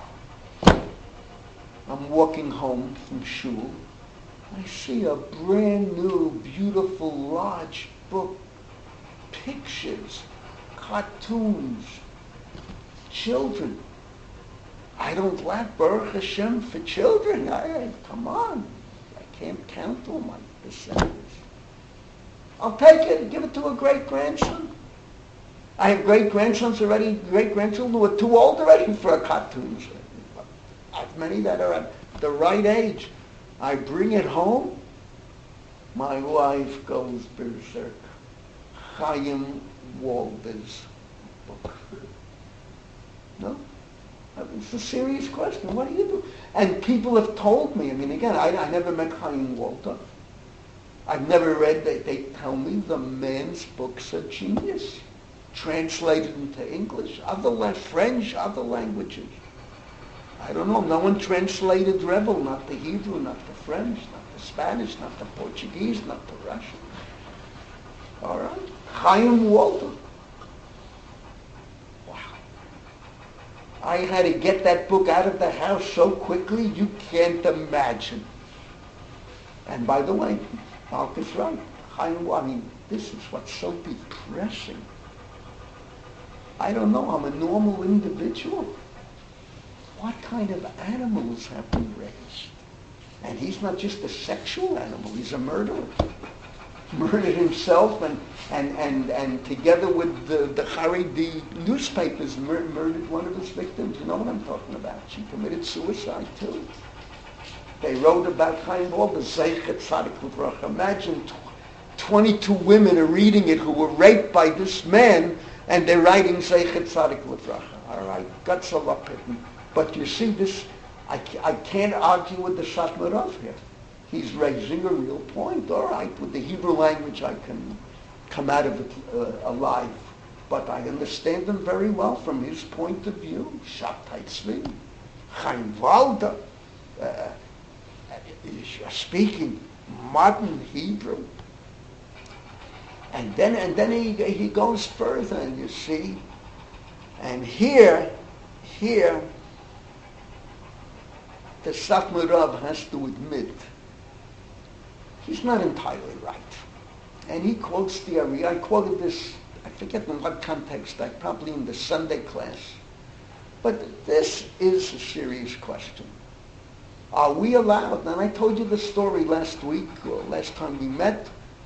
I'm walking home from shul. I see a brand new, beautiful, large book. Pictures, cartoons, children. I don't lack Baruch Hashem for children. Come on. I can't count all my descendants. I'll take it and give it to a great-grandson. I have great-grandsons already, great-grandchildren who are too old already for cartoons. I have many that are at the right age. I bring it home. My wife goes berserk. Chaim Walder's book. No? It's a serious question. What do you do? And people have told me, again, I never met Chaim Walder. I've never read, they tell me the man's books are genius. Translated into English, French, other languages. I don't know. No one translated Rebel, not the Hebrew, not the French, not the Spanish, not the Portuguese, not the Russian. All right? Chaim Walder. Wow. I had to get that book out of the house so quickly, you can't imagine. And by the way, Mark is right. Chaim, this is what's so depressing. I don't know, I'm a normal individual. What kind of animals have we raised? And he's not just a sexual animal, he's a murderer. Murdered himself and together with the Haredi newspapers murdered one of his victims. You know what I'm talking about? She committed suicide too. They wrote about Chaim Walder, Zeichet Tzadik Livracha. Imagine 22 women are reading it who were raped by this man, and they're writing Zeichet Tzadik Livracha. All right, guts are up hidden. But you see this, I can't argue with the Satmar Rav here. He's raising a real point. All right, with the Hebrew language I can come out of it alive. But I understand him very well from his point of view. Shabtai Tzvi, Chaim Walder, speaking modern Hebrew. And then he goes further, and you see, and here, the Satmar Rav has to admit he's not entirely right. And he quotes the Ari. I quoted this, I forget in what context, probably in the Sunday class. But this is a serious question. Are we allowed? And I told you the story last week, or last time we met.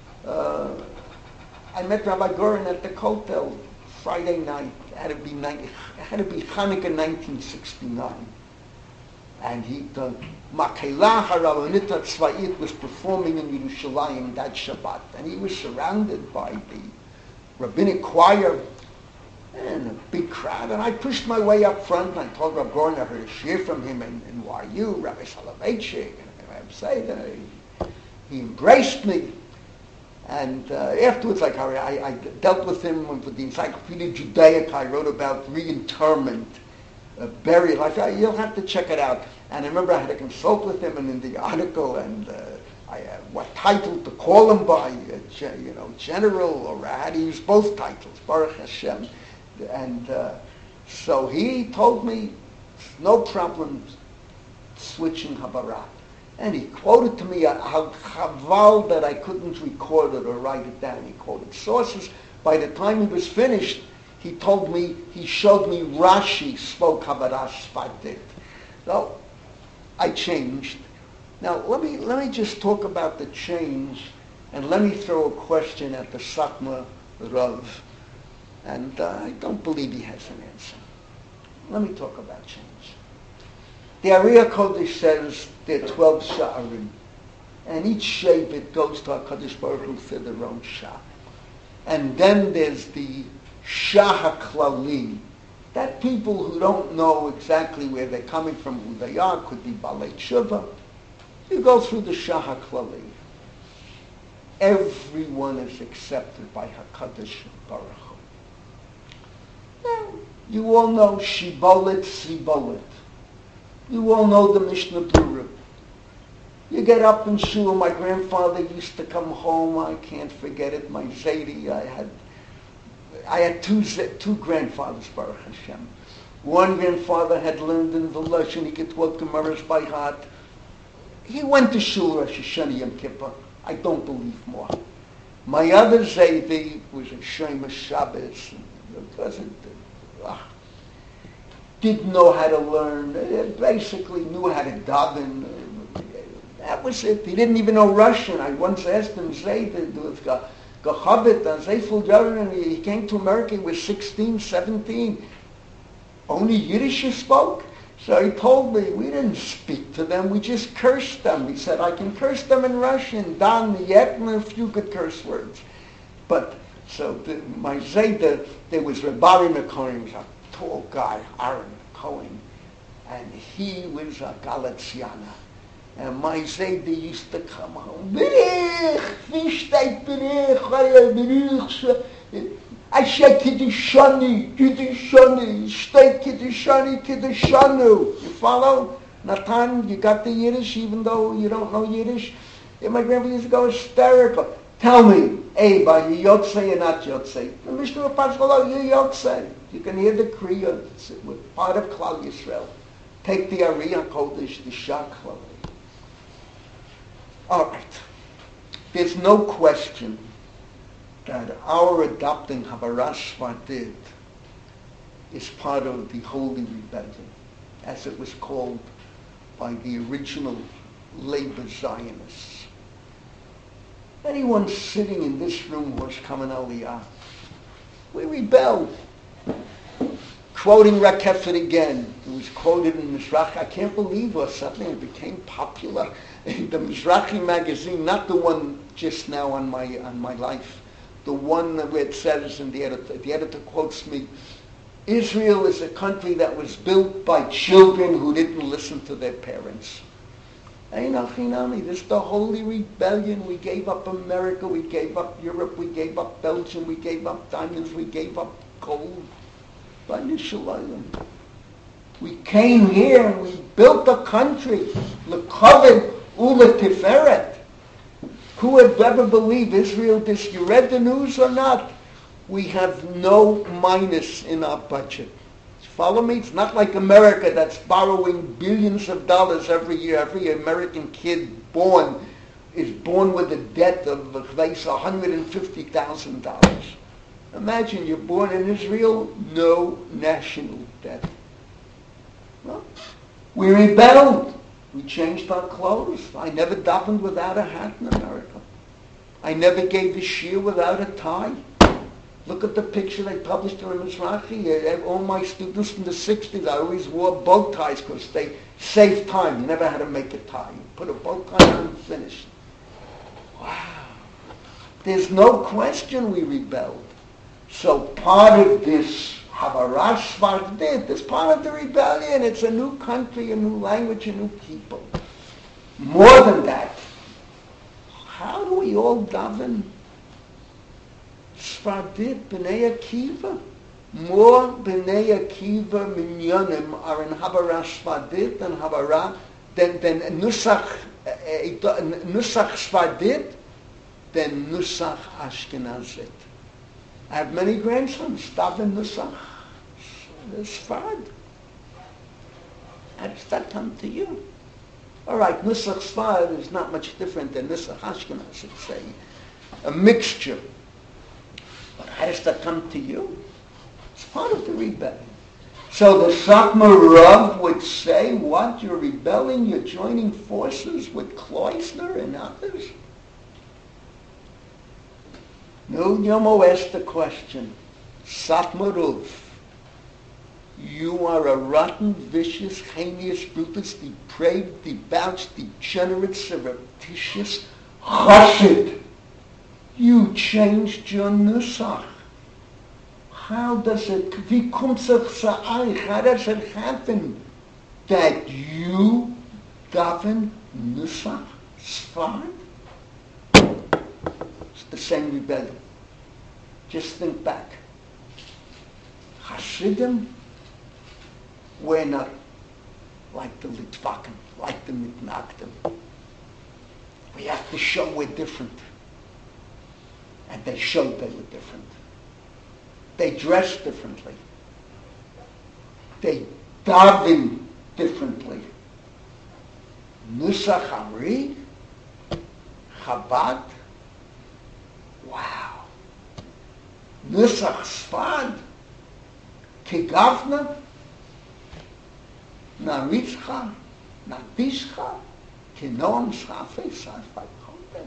I met Rabbi Goren at the Kotel Friday night. It had to be Hanukkah 1969. And the Makelah HaRavanit Tzva'it was performing in Yerushalayim that Shabbat. And he was surrounded by the rabbinic choir and a big crowd. And I pushed my way up front, and I told Rabbi Goren I heard a shir from him in YU, Rabbi Soloveitchik, and Rabbi Seder. He embraced me. And afterwards, I dealt with him with the Encyclopedia Judaica. I wrote about reinterment, burial. I thought, you'll have to check it out. And I remember I had to consult with him, and in the article, and what title to call him by, general, or I had to use both titles, Baruch Hashem. And so he told me, no problem switching Habarat. And he quoted to me how chaval that I couldn't record it or write it down. He quoted sources. By the time he was finished, he showed me Rashi spoke Habarat Sfatit. So I changed. Now let me just talk about the change, and let me throw a question at the Satmar Rav. And I don't believe he has an answer. Let me talk about change. The Ariya Kodesh says there are 12 sha'arim, and each shevet goes to HaKadosh Baruch Hu for their own shah. And then there's the Shah HaKlali. That people who don't know exactly where they're coming from, who they are, could be Balei Tshuva. You go through the Shah HaKlali. Everyone is accepted by HaKadosh Baruch Hu. Now, you all know Shibolet, Sibolet. You all know the Mishnah Berurah. You get up in shul. My grandfather used to come home. I can't forget it. My Zaidi. I had two grandfathers, Baruch Hashem. One grandfather had learned in the Lashon. He could talk Gemaras by heart. He went to shul Rosh Hashanah Yom Kippur. I don't believe more. My other Zaidi was a Shemesh Shabbos. Didn't know how to learn. Basically knew how to daven. That was it. He didn't even know Russian. I once asked him, he came to America, he was 16, 17. Only Yiddish he spoke? So he told me, we didn't speak to them, we just cursed them. He said, I can curse them in Russian, Dan, Yet, and a few good curse words. But, so my Zayda, there was Rabbi McCohen, he was a tall guy, Aaron Cohen, and he was a Galiciana. And my Zayda used to come home. I said Kiddushani, Shtei Kiddushanu. You follow? Natan, you got the Yiddish even though you don't know Yiddish? And my grandfather used to go hysterical. Tell me, Abe, are you Yotzei or not Yotzei? The Mishnah Pascal, you're Yotzei. You can hear the Kriya. It's part of Klal Yisrael. Take the Ariyah Kodesh, the Shah Klal. All right. There's no question that our adopting Havaras Svardid is part of the Holy Rebellion, as it was called by the original labor Zionists. Anyone sitting in this room was Kamen Aliyah. We rebelled. Quoting Rakefet again. It was quoted in Mizrachi. I can't believe or something. It became popular. In the Mizrachi magazine, not the one just now on my life, the one where it says in the editor quotes me, Israel is a country that was built by children who didn't listen to their parents. This is the Holy Rebellion. We gave up America, we gave up Europe, we gave up Belgium, we gave up diamonds, we gave up gold. We came here and we built a country, L'Koved U'Letiferet. Who would ever believe Israel this? You read the news or not? We have no minus in our budget. Follow me? It's not like America that's borrowing billions of dollars every year. Every American kid born is born with a debt of $150,000. Imagine you're born in Israel, no national debt. Well, we rebelled. We changed our clothes. I never davened without a hat in America. I never gave a shiur without a tie. Look at the picture they published in Mizrachi. All my students in the 60s, I always wore bow ties because they saved time. You never had to make a tie. You put a bow tie on and finished. Wow. There's no question we rebelled. So part of this Havaras Svardid is part of the rebellion. It's a new country, a new language, a new people. More than that, how do we all daven? Svardid, B'nai Akiva. More B'nai Akiva minyanim are in Havaras Svardid than Nusach Svardid than Nusach Ashkenazit. I have many grandsons, daven Nusach Sfard. How does that come to you? All right, Nusach Sfard is not much different than Nusach Ashkenaz. It's a mixture. But how does that come to you? It's part of the rebellion. So the Satmar Rav would say, what, you're rebelling, you're joining forces with Kloisner and others? No, Yomo asked the question, Satmar Rav, you are a rotten, vicious, heinous, brutus, depraved, debauched, degenerate, surreptitious chassid. You changed your nusach. How does it, wie kommt sich zu euch? How does it happen that you daven nusach Sfard? It's the same rebellion. Just think back. Hasidim, we're not like the Litvakim, like the Mitnagdim. We have to show we're different. And they showed they were different. They dressed differently. They daven differently. Nusach Amri, Chabad, wow. Nusach Sfad, Kegavna, Naritzcha, Natishcha, Kinoam Schafe, Sarfai Kodesh.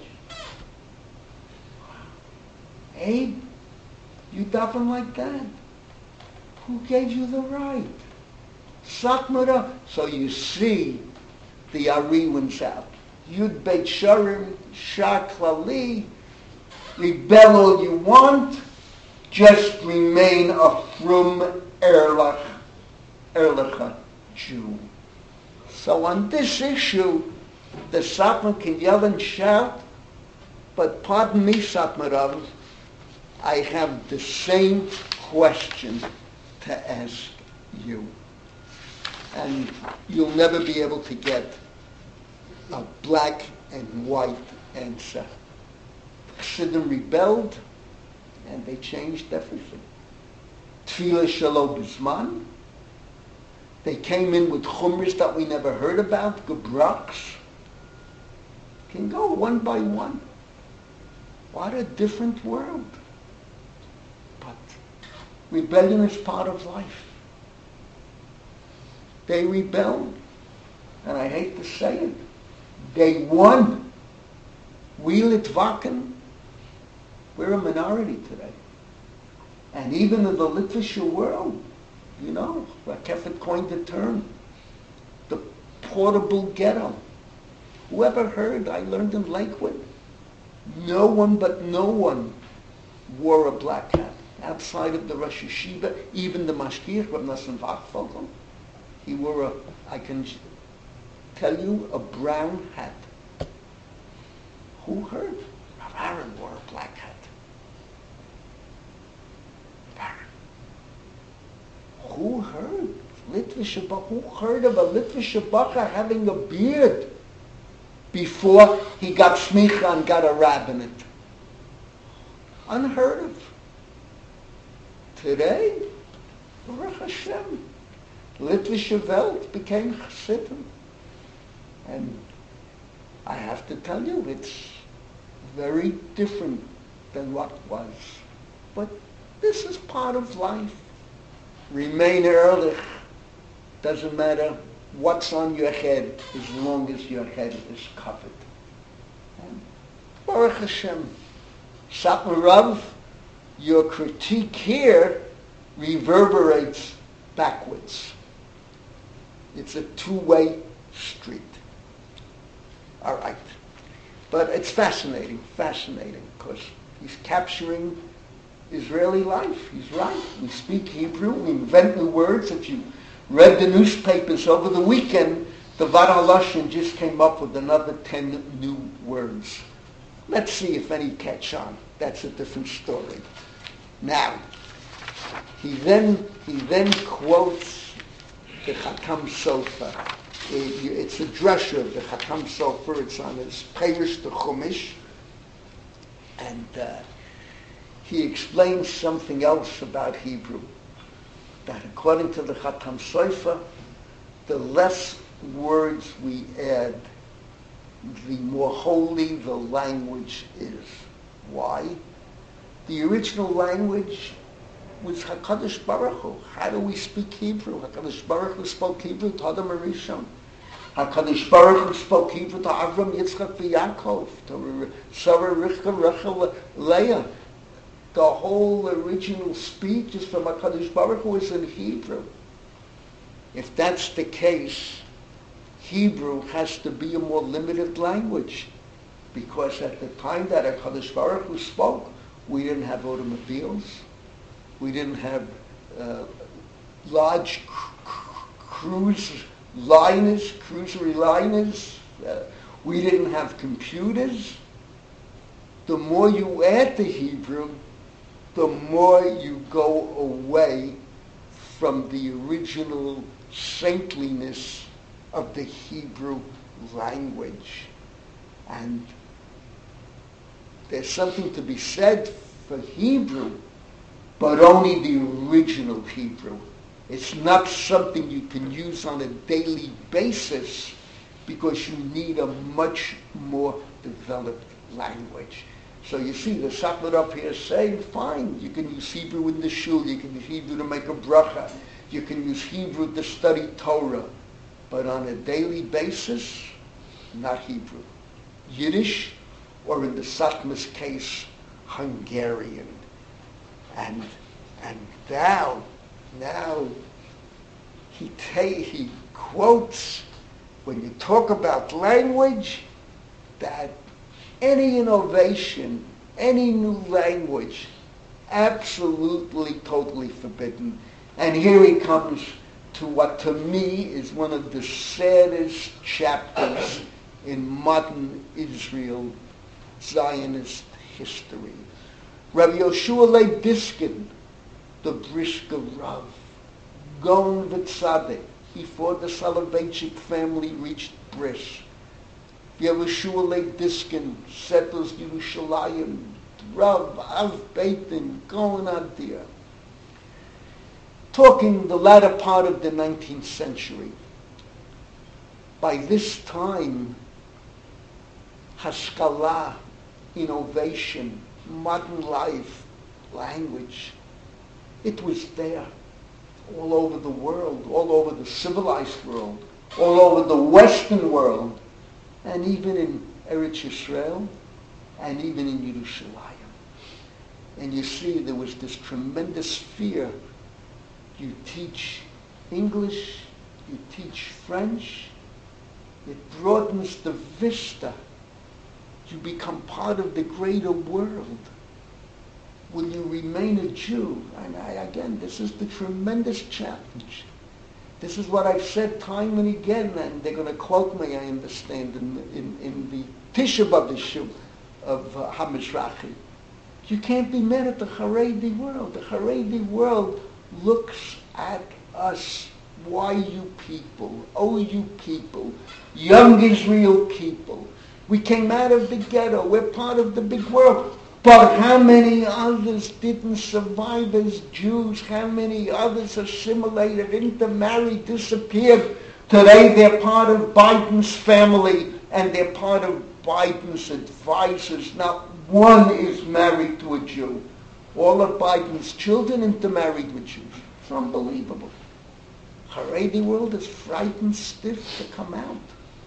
Abe, you daven like that? Who gave you the right? Satmara. So you see, the Ari wins out. Yud Beit Sharim, Shar Klali, rebel all you want, just remain a frum Erlacha Jew. So on this issue, the Satmar can yell and shout, but pardon me, Satmarav, I have the same question to ask you. And you'll never be able to get a black and white answer. Chassidim rebelled, and they changed everything. Tefillah Shalom Bisman. They came in with chumras that we never heard about, gebrachs. Can go one by one. What a different world. But rebellion is part of life. They rebelled, and I hate to say it, they won. We Litvakim, we're a minority today. And even in the Litvish world, you know, Rakefet coined the term, the portable ghetto. Whoever heard, I learned in Lakewood, no one wore a black hat. Outside of the Rosh Yeshiva, even the Mashgiach, Rav Nosson Wachvogel, he wore I can tell you, a brown hat. Who heard? Rav Aaron wore a black hat. Who heard? Who heard of a Litvish Bacha having a beard before he got smicha and got a rabbinate? Unheard of. Today, Baruch Hashem, Litvish Welt became Chassidim. And I have to tell you, it's very different than what was. But this is part of life. Remain ehrlich. Doesn't matter what's on your head as long as your head is covered. And Baruch Hashem, Satmar Rav, your critique here reverberates backwards. It's a two-way street. All right. But it's fascinating, because he's capturing Israeli life. He's right. We speak Hebrew. We invent new words. If you read the newspapers over the weekend, the Vad HaLashon just came up with another 10 new words. Let's see if any catch on. That's a different story. Now, he then quotes the Chatam Sofer. It's a drasha of the Chatam Sofer. It's on his Peirush the Chumash. And he explains something else about Hebrew. That according to the Chatam Sofer, the less words we add, the more holy the language is. Why? The original language was HaKadosh Baruch Hu. How do we speak Hebrew? HaKadosh Baruch Hu spoke Hebrew to Adam Arishon. HaKadosh Baruch Hu spoke Hebrew to Avram, Yitzchak, and Yaakov, to Sarah, Rivka, Rachel, Leah. The whole original speech is from HaKadosh Baruch Hu is in Hebrew. If that's the case, Hebrew has to be a more limited language, because at the time that HaKadosh Baruch Hu spoke, we didn't have automobiles, we didn't have large cruisery liners, we didn't have computers. The more you add to Hebrew, the more you go away from the original saintliness of the Hebrew language. And there's something to be said for Hebrew, but only the original Hebrew. It's not something you can use on a daily basis because you need a much more developed language. So you see the Satmar up here saying, fine, you can use Hebrew in the shul, you can use Hebrew to make a bracha, you can use Hebrew to study Torah, but on a daily basis, not Hebrew. Yiddish, or in the Satmar's case, Hungarian. And now he quotes, when you talk about language, that any innovation, any new language, absolutely, totally forbidden. And here he comes to what to me is one of the saddest chapters in modern Israel Zionist history. Rabbi Yoshua Leib Diskin, the Brisker Rav, Gaon V'Tzaddik, before the Soloveitchik family reached Brisk. Yehoshua Leib Diskin settles Yerushalayim, Rav, Av Beitin, Gaon Adir. Talking the latter part of the 19th century. By this time, Haskalah, innovation, modern life, language, it was there all over the world, all over the civilized world, all over the Western world, and even in Eretz Yisrael, and even in Yerushalayim. And you see there was this tremendous fear. You teach English, you teach French, it broadens the vista. You become part of the greater world. Will you remain a Jew? And again, this is the tremendous challenge. This is what I've said time and again, and they're going to quote me, I understand, in the Tisha B'Av issue of HaMizrahi. You can't be mad at the Haredi world. The Haredi world looks at us. Why you people? Oh, you people. Young Israel people. We came out of the ghetto. We're part of the big world. But how many others didn't survive as Jews? How many others assimilated, intermarried, disappeared? Today they're part of Biden's family and they're part of Biden's advisors. Not one is married to a Jew. All of Biden's children intermarried with Jews. It's unbelievable. Haredi world is frightened stiff to come out.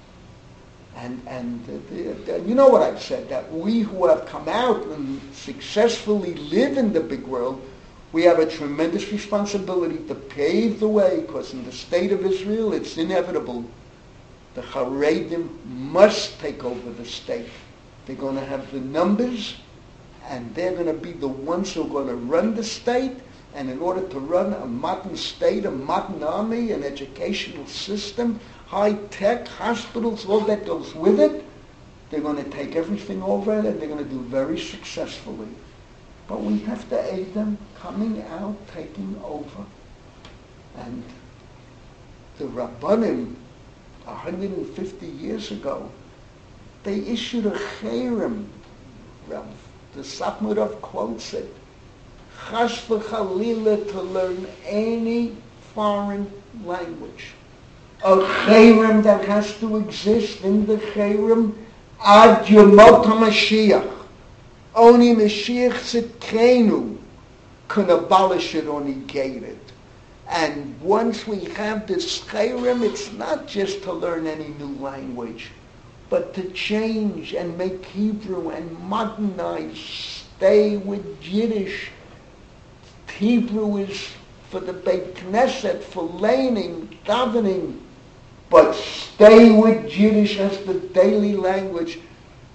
And you know what I've said, that we who have come out and successfully live in the big world, we have a tremendous responsibility to pave the way, because in the state of Israel, it's inevitable. The Haredim must take over the state. They're going to have the numbers, and they're going to be the ones who are going to run the state. And in order to run a modern state, a modern army, an educational system, high-tech, hospitals, all that goes with it, they're going to take everything over and they're going to do very successfully. But we have to aid them coming out, taking over. And the Rabbanim, 150 years ago, they issued a cherem. The Satmar Rav quotes it. Chas v'chalila, to learn any foreign language. A cherem that has to exist in the cherem ad Yemot HaMashiach. Only Mashiach Tzidkenu can abolish it or negate it. And once we have this cherem, it's not just to learn any new language, but to change and make Hebrew and modernize, stay with Yiddish. Hebrew is for the Beit Knesset, for laning, davening, but stay with Yiddish as the daily language.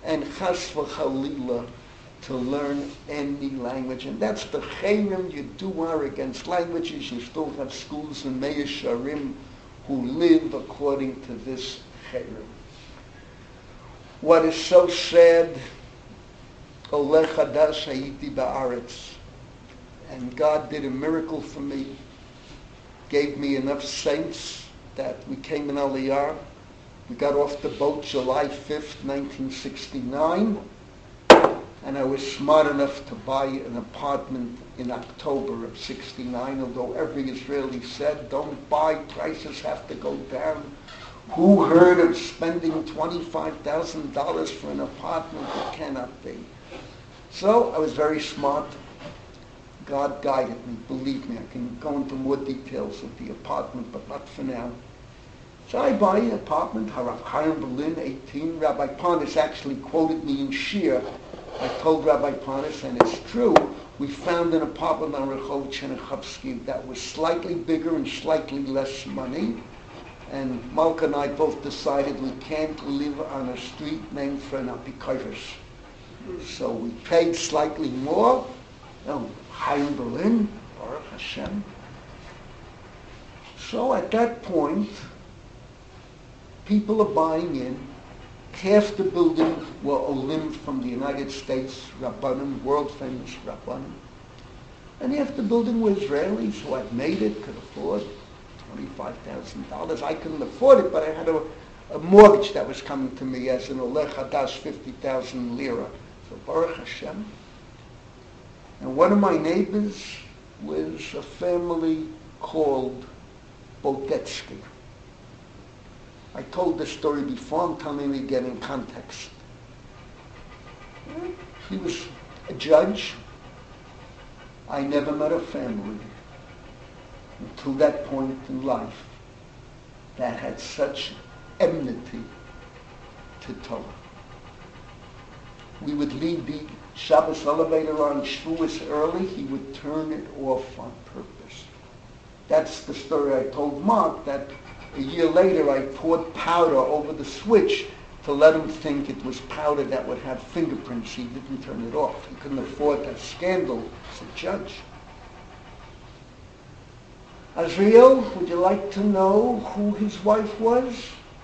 and chas v'chalila to learn any language. And that's the chayrim you do are against languages. You still have schools in Meir Sharim who live according to this chayrim. What is so sad, Oleh Chadash Hayiti Ba'aretz, and God did a miracle for me, gave me enough saints that we came in Aliyah. We got off the boat July 5th, 1969, and I was smart enough to buy an apartment in October of 69, although every Israeli said, don't buy, prices have to go down. Who heard of spending $25,000 for an apartment? It cannot be. So I was very smart. God guided me, believe me. I can go into more details of the apartment, but not for now. So I buy an apartment, Harav Chaim Berlin, 18. Rabbi Parnas actually quoted me in Shir. I told Rabbi Parnas, and it's true, we found an apartment on Rehov Chernichovsky that was slightly bigger and slightly less money. And Malka and I both decided we can't live on a street named for an apikoros. So we paid slightly more. Chaim Berlin, Baruch Hashem. So at that point, people are buying in. Half the building were olim from the United States, Rabbanim, world-famous Rabbanim. And half the building were Israelis who had made it, could afford $25,000. I couldn't afford it, but I had a mortgage that was coming to me as an Oleh Hadash, 50,000 lira. So Baruch Hashem. And one of my neighbors was a family called Boltetsky. I told this story before, I'm telling you again in context. He was a judge. I never met a family until that point in life that had such enmity to Torah. We would leave the Shabbos elevator on Shavuos early, he would turn it off on purpose. That's the story I told Mark, that a year later I poured powder over the switch to let him think it was powder that would have fingerprints. He didn't turn it off. He couldn't afford that scandal as a judge. Azriel, would you like to know who his wife was?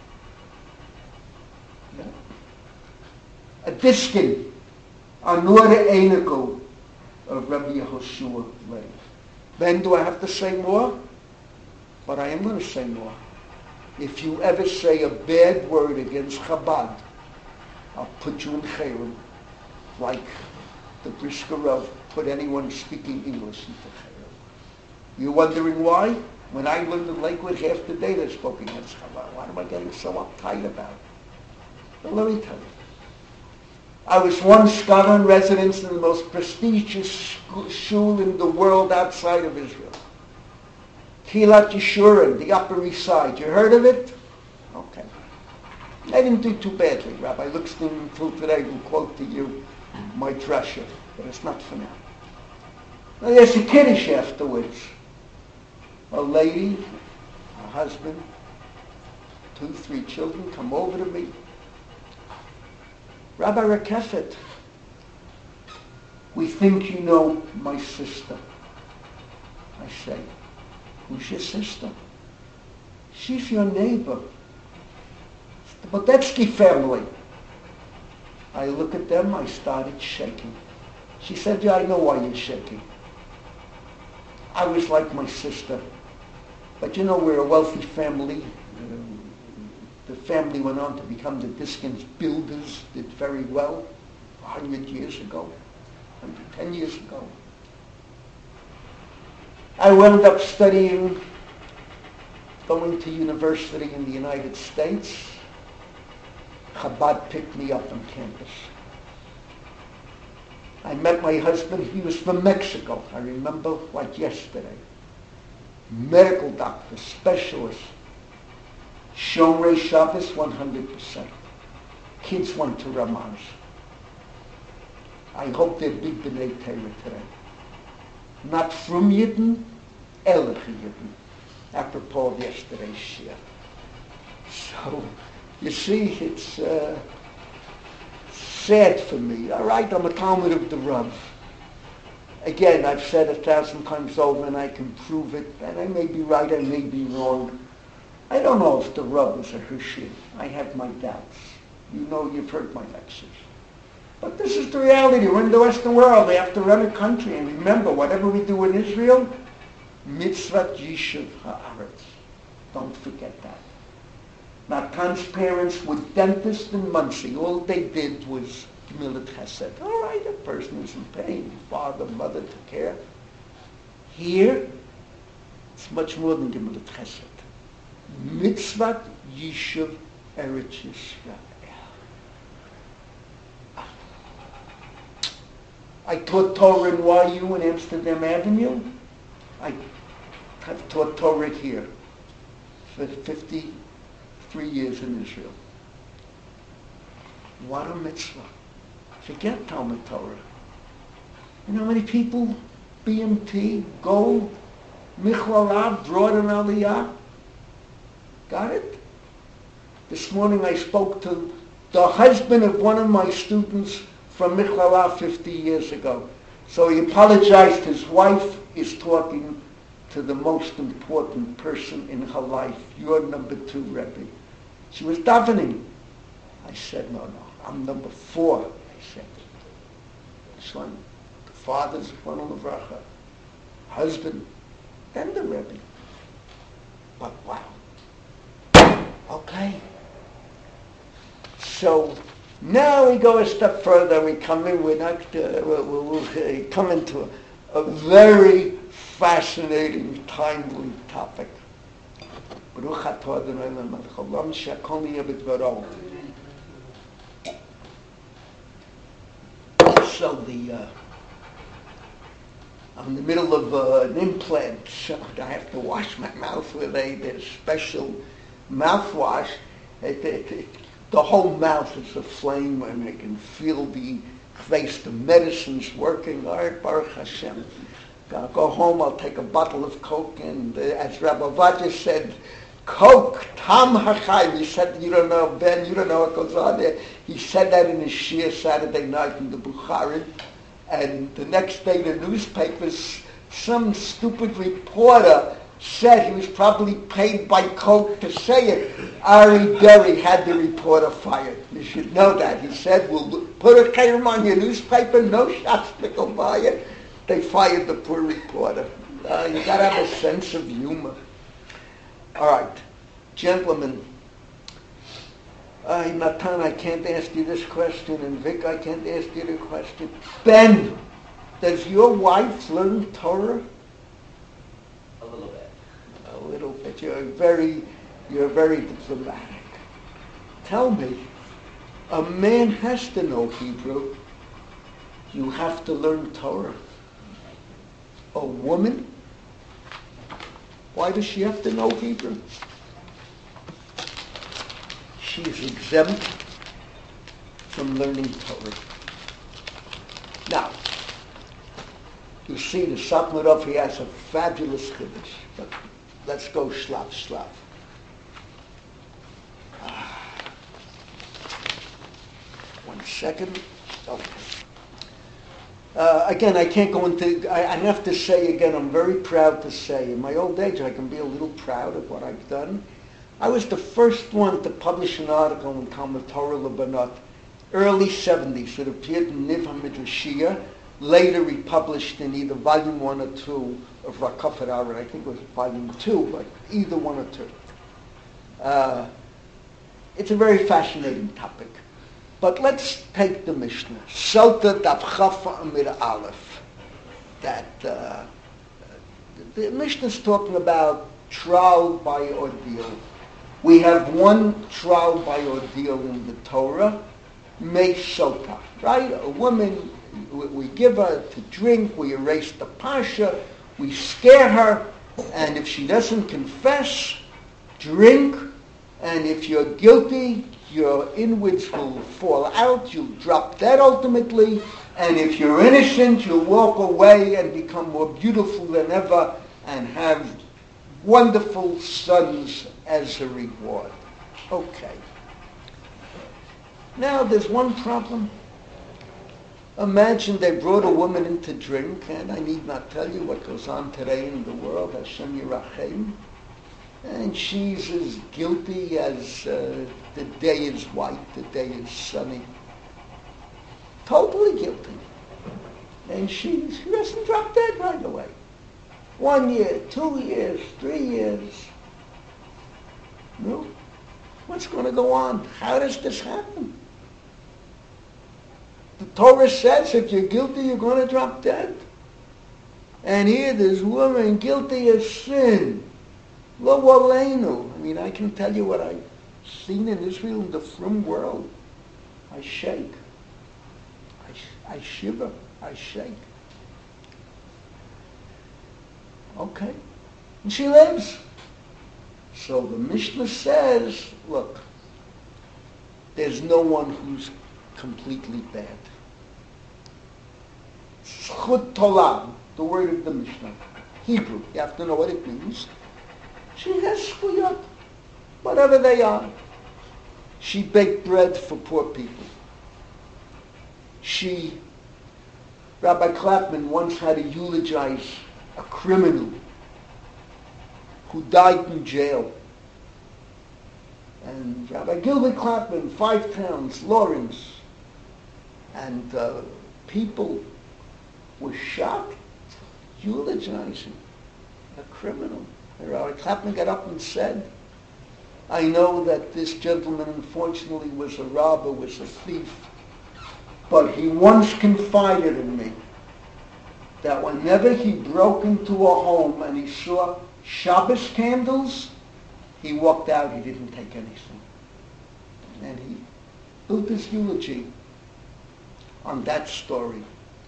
Yeah. A diskin, Anur Einikel of Rabbi Yehoshua Lev. Then do I have to say more? But I am going to say more. If you ever say a bad word against Chabad, I'll put you in Chayrim, like the Brisker Rav put anyone speaking English into Chayrim. You're wondering why? When I lived in Lakewood, half the day they spoke against Chabad. Why am I getting so uptight about it? Well, let me tell you. I was once scholar in residence in the most prestigious shul in the world outside of Israel. Kilat Yeshurim, the Upper East Side. You heard of it? Okay. I didn't do too badly. Rabbi Luxton until today will quote to you my drasha, but it's not for now. Now there's a Kiddush afterwards. A lady, a husband, 2-3 children come over to me. Rabbi Rakefet, we think you know my sister. I say, who's your sister? She's your neighbor. It's the Bodetsky family. I look at them, I started shaking. She said, yeah, I know why you're shaking. I was like my sister. But you know, we're a wealthy family. The family went on to become the Diskins builders, did very well 100 years ago, 110 years ago. I wound up studying, going to university in the United States. Chabad picked me up on campus. I met my husband, he was from Mexico, I remember like yesterday. Medical doctor, specialist. Shomrei Shabbos, 100%. Kids went to Ramaz. I hope they're big B'nai Torah today. Not from Yidden, Elech Yidden, apropos of yesterday's shir. So, you see, it's sad for me. All right, I'm a Talmud of the Rav. Again, I've said 1,000 times over, and I can prove it, and I may be right, I may be wrong. I don't know if the Rav is a Hershey. I have my doubts. You know, you've heard my lectures. But this is the reality. We're in the Western world. They have to run a country. And remember, whatever we do in Israel, mitzvah yishuv haaretz. Don't forget that. Natan's parents were dentists in Muncie. All they did was Gemilut Chesed. All right, a person is in pain. Father, mother took care. Here, it's much more than Gemilut Chesed. Mitzvah yishuv eretz Yisrael. I taught Torah in YU in Amsterdam Avenue. I have taught Torah here for 53 years in Israel. What a mitzvah. Forget Talmud Torah. You know how many people, BMT, Gold, Michlalav, brought an Aliyah? Got it? This morning I spoke to the husband of one of my students from Michlalav 50 years ago. So he apologized. His wife is talking to the most important person in her life. You're number 2, Rebbe. She was davening. I said, no, I'm number 4. I said, son, the father's one of Levracha, husband, then the Rebbe. But wow. Okay. So now we go a step further. We come in. We'll come into a very fascinating, timely topic. Baruch atah Adonai le'olam haolam she'akol niyeh b'dvaro. So I'm in the middle of an implant. So I have to wash my mouth with a special mouthwash. The whole mouth is aflame, and I can feel the medicine's working. All right, Baruch Hashem. I'll go home, I'll take a bottle of Coke, and as Rabbi Vaja said, Coke, Tam HaChaim. He said, you don't know, Ben, you don't know what goes on there. He said that in his shiur Saturday night in the Bukharin, and the next day the newspapers, some stupid reporter said he was probably paid by Coke to say it. Ari Berry had the reporter fired. You should know that. He said, we'll put a chayim on your newspaper, no shots to go by it. They fired the poor reporter. You got to have a sense of humor. All right, gentlemen. Natan, I can't ask you this question, and Vic, I can't ask you the question. Ben, does your wife learn Torah? A little bit. A little bit. You're very diplomatic. Tell me, a man has to know Hebrew. You have to learn Torah. A woman? Why does she have to know Hebrew? She is exempt from learning Torah. Now, you see the Satmarov, he has a fabulous chiddush, but let's go shlav. One second. Okay. Again, I can't go into, I have to say again, I'm very proud to say, in my old age I can be a little proud of what I've done. I was the first one to publish an article in Talmud Torah Lebanot, early 70s. It appeared in Niv HaMidrashiyah, later republished in either volume 1 or 2 of Rakafet Aaron. I think it was volume 2, but either 1 or 2. It's a very fascinating topic. But let's take the Mishnah. Sota Daf Chaf Amir Aleph. That the Mishnah is talking about trial by ordeal. We have one trial by ordeal in the Torah, Mei Sota, right? A woman, we give her to drink, we erase the pasha, we scare her, and if she doesn't confess, drink, and if you're guilty, your inwards will fall out, you'll drop dead ultimately, and if you're innocent, you'll walk away and become more beautiful than ever and have wonderful sons as a reward. Okay. Now there's one problem. Imagine they brought a woman in to drink, and I need not tell you what goes on today in the world, Hashem Yirachem. And she's as guilty as the day is white, the day is sunny. Totally guilty. And she doesn't drop dead right away. 1 year, 2 years, 3 years. No. What's going to go on? How does this happen? The Torah says if you're guilty, you're going to drop dead. And here this woman guilty of sin. Lo aleinu. I mean, I can tell you what I've seen in Israel, in the frum world. I shake. I shiver. I shake. Okay. And she lives. So the Mishnah says, look, there's no one who's completely bad. Zchut Tolam, the word of the Mishnah. Hebrew, you have to know what it means. She has zchuyot, whatever they are. She baked bread for poor people. Rabbi Klapman once had to eulogize a criminal who died in jail. And Rabbi Gilbert Klapman, 5 towns, Lawrence, and people were shocked, eulogizing a criminal. And Rabbi Klapman got up and said, I know that this gentleman unfortunately was a robber, was a thief, but he once confided in me that whenever he broke into a home and he saw Shabbos candles, he walked out, he didn't take anything. And he built his eulogy on that story.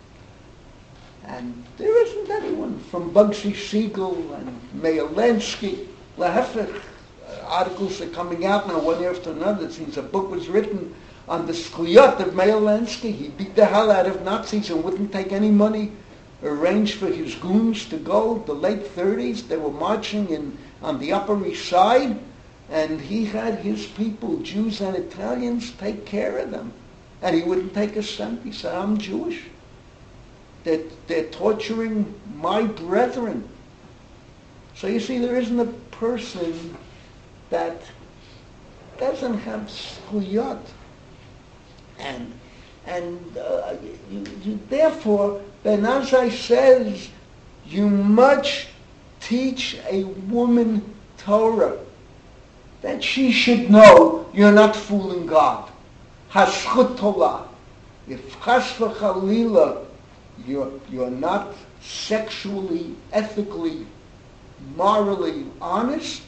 And there isn't anyone from Bugsy Siegel and Meir Lansky, Lehefech, articles are coming out now one after another. It seems a book was written on the zchuyot of Meir Lansky. He beat the hell out of Nazis and wouldn't take any money, arranged for his goons to go. The late 30s, they were marching on the Upper East Side, and he had his people, Jews and Italians, take care of them. And he wouldn't take a cent. He said, I'm Jewish. They're torturing my brethren. So you see, there isn't a person that doesn't have zchuyot. And therefore, Ben Azai says, you must teach a woman Torah, that she should know you're not fooling God. Haschut Torah. If chas v'chalila, you're not sexually, ethically, morally honest,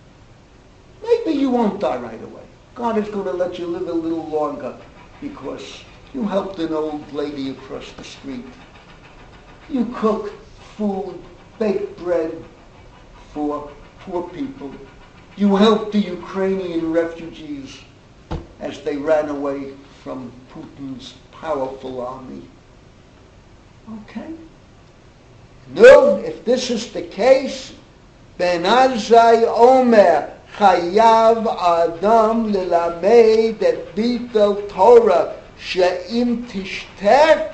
maybe you won't die right away. God is going to let you live a little longer because you helped an old lady across the street. You cooked food, baked bread for poor people. You helped the Ukrainian refugees as they ran away from Putin's powerful army. Okay? No, if this is the case, Ben Azai Omer, Chayav Adam lelamed et bitel Torah she'im tishteh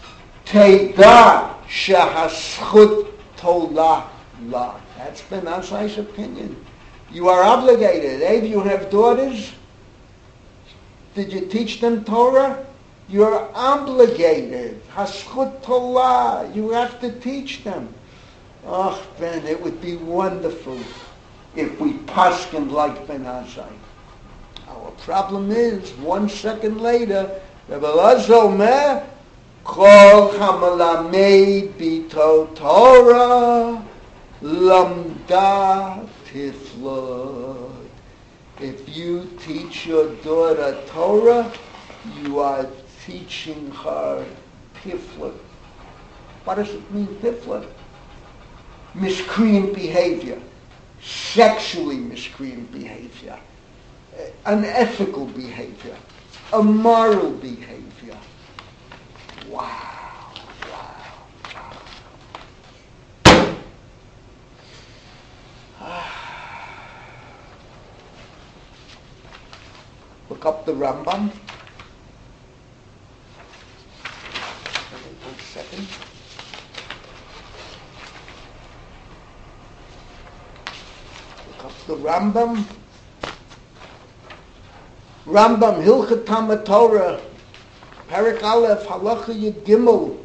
teda shehaschut tolah la. That's Ben Azai's opinion. You are obligated. If you have daughters, did you teach them Torah? You're obligated. Haschut Torah. You have to teach them. Oh, Ben, it would be wonderful if we paskin like Ben Azai. Our problem is, 1 second later, Rebbe Elazar Omer, Kol hamalamed bito Torah, lamda tiflot. If you teach your daughter Torah, you are teaching her tiflot. What does it mean, tiflot? Miscreant behavior. Sexually miscreant behavior, unethical behavior, immoral behavior. Wow, wow, wow. Look up the Rambam. of the Rambam. Rambam, Hilchot Talmud Torah, Perek Aleph, Halacha Yud Gimel.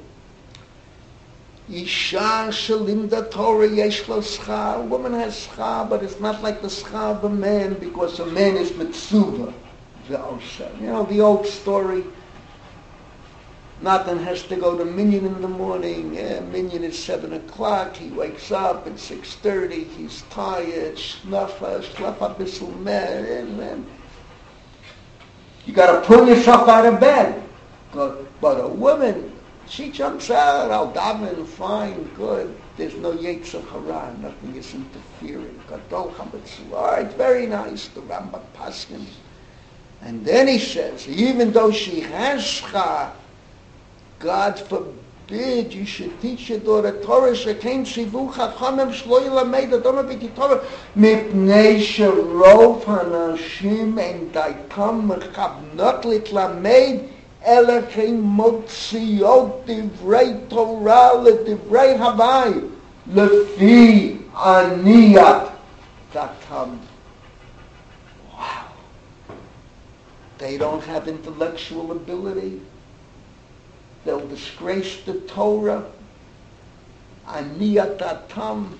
Isha shelimda Torah yesh lo schar. A woman has schar, but it's not like the schar of a man, because a man is mitzvah. You know, the old story. Nathan has to go to Minyan in the morning. Minyan is 7 o'clock. He wakes up at 6:30. He's tired. Schlaf a bissel mehr. You got to pull yourself out of bed. But a woman, she jumps out. I'll daven, fine, good. There's no yetzer hara. Nothing is interfering. Gadol hametzvah. All right, very nice. The Rambam paskins. And then he says, even though she has schar, God forbid you should teach your daughter Torah. Shekein tzivu chachamim shlo yilamed adama b'kitorah mipnei sherov hanashim ein daitam mechabnot litlamed ela kein motziot divrei Torah ledivrei Havai lefi aniyat datam. Wow. They don't have intellectual ability. They'll disgrace the Torah. Aniyat datam.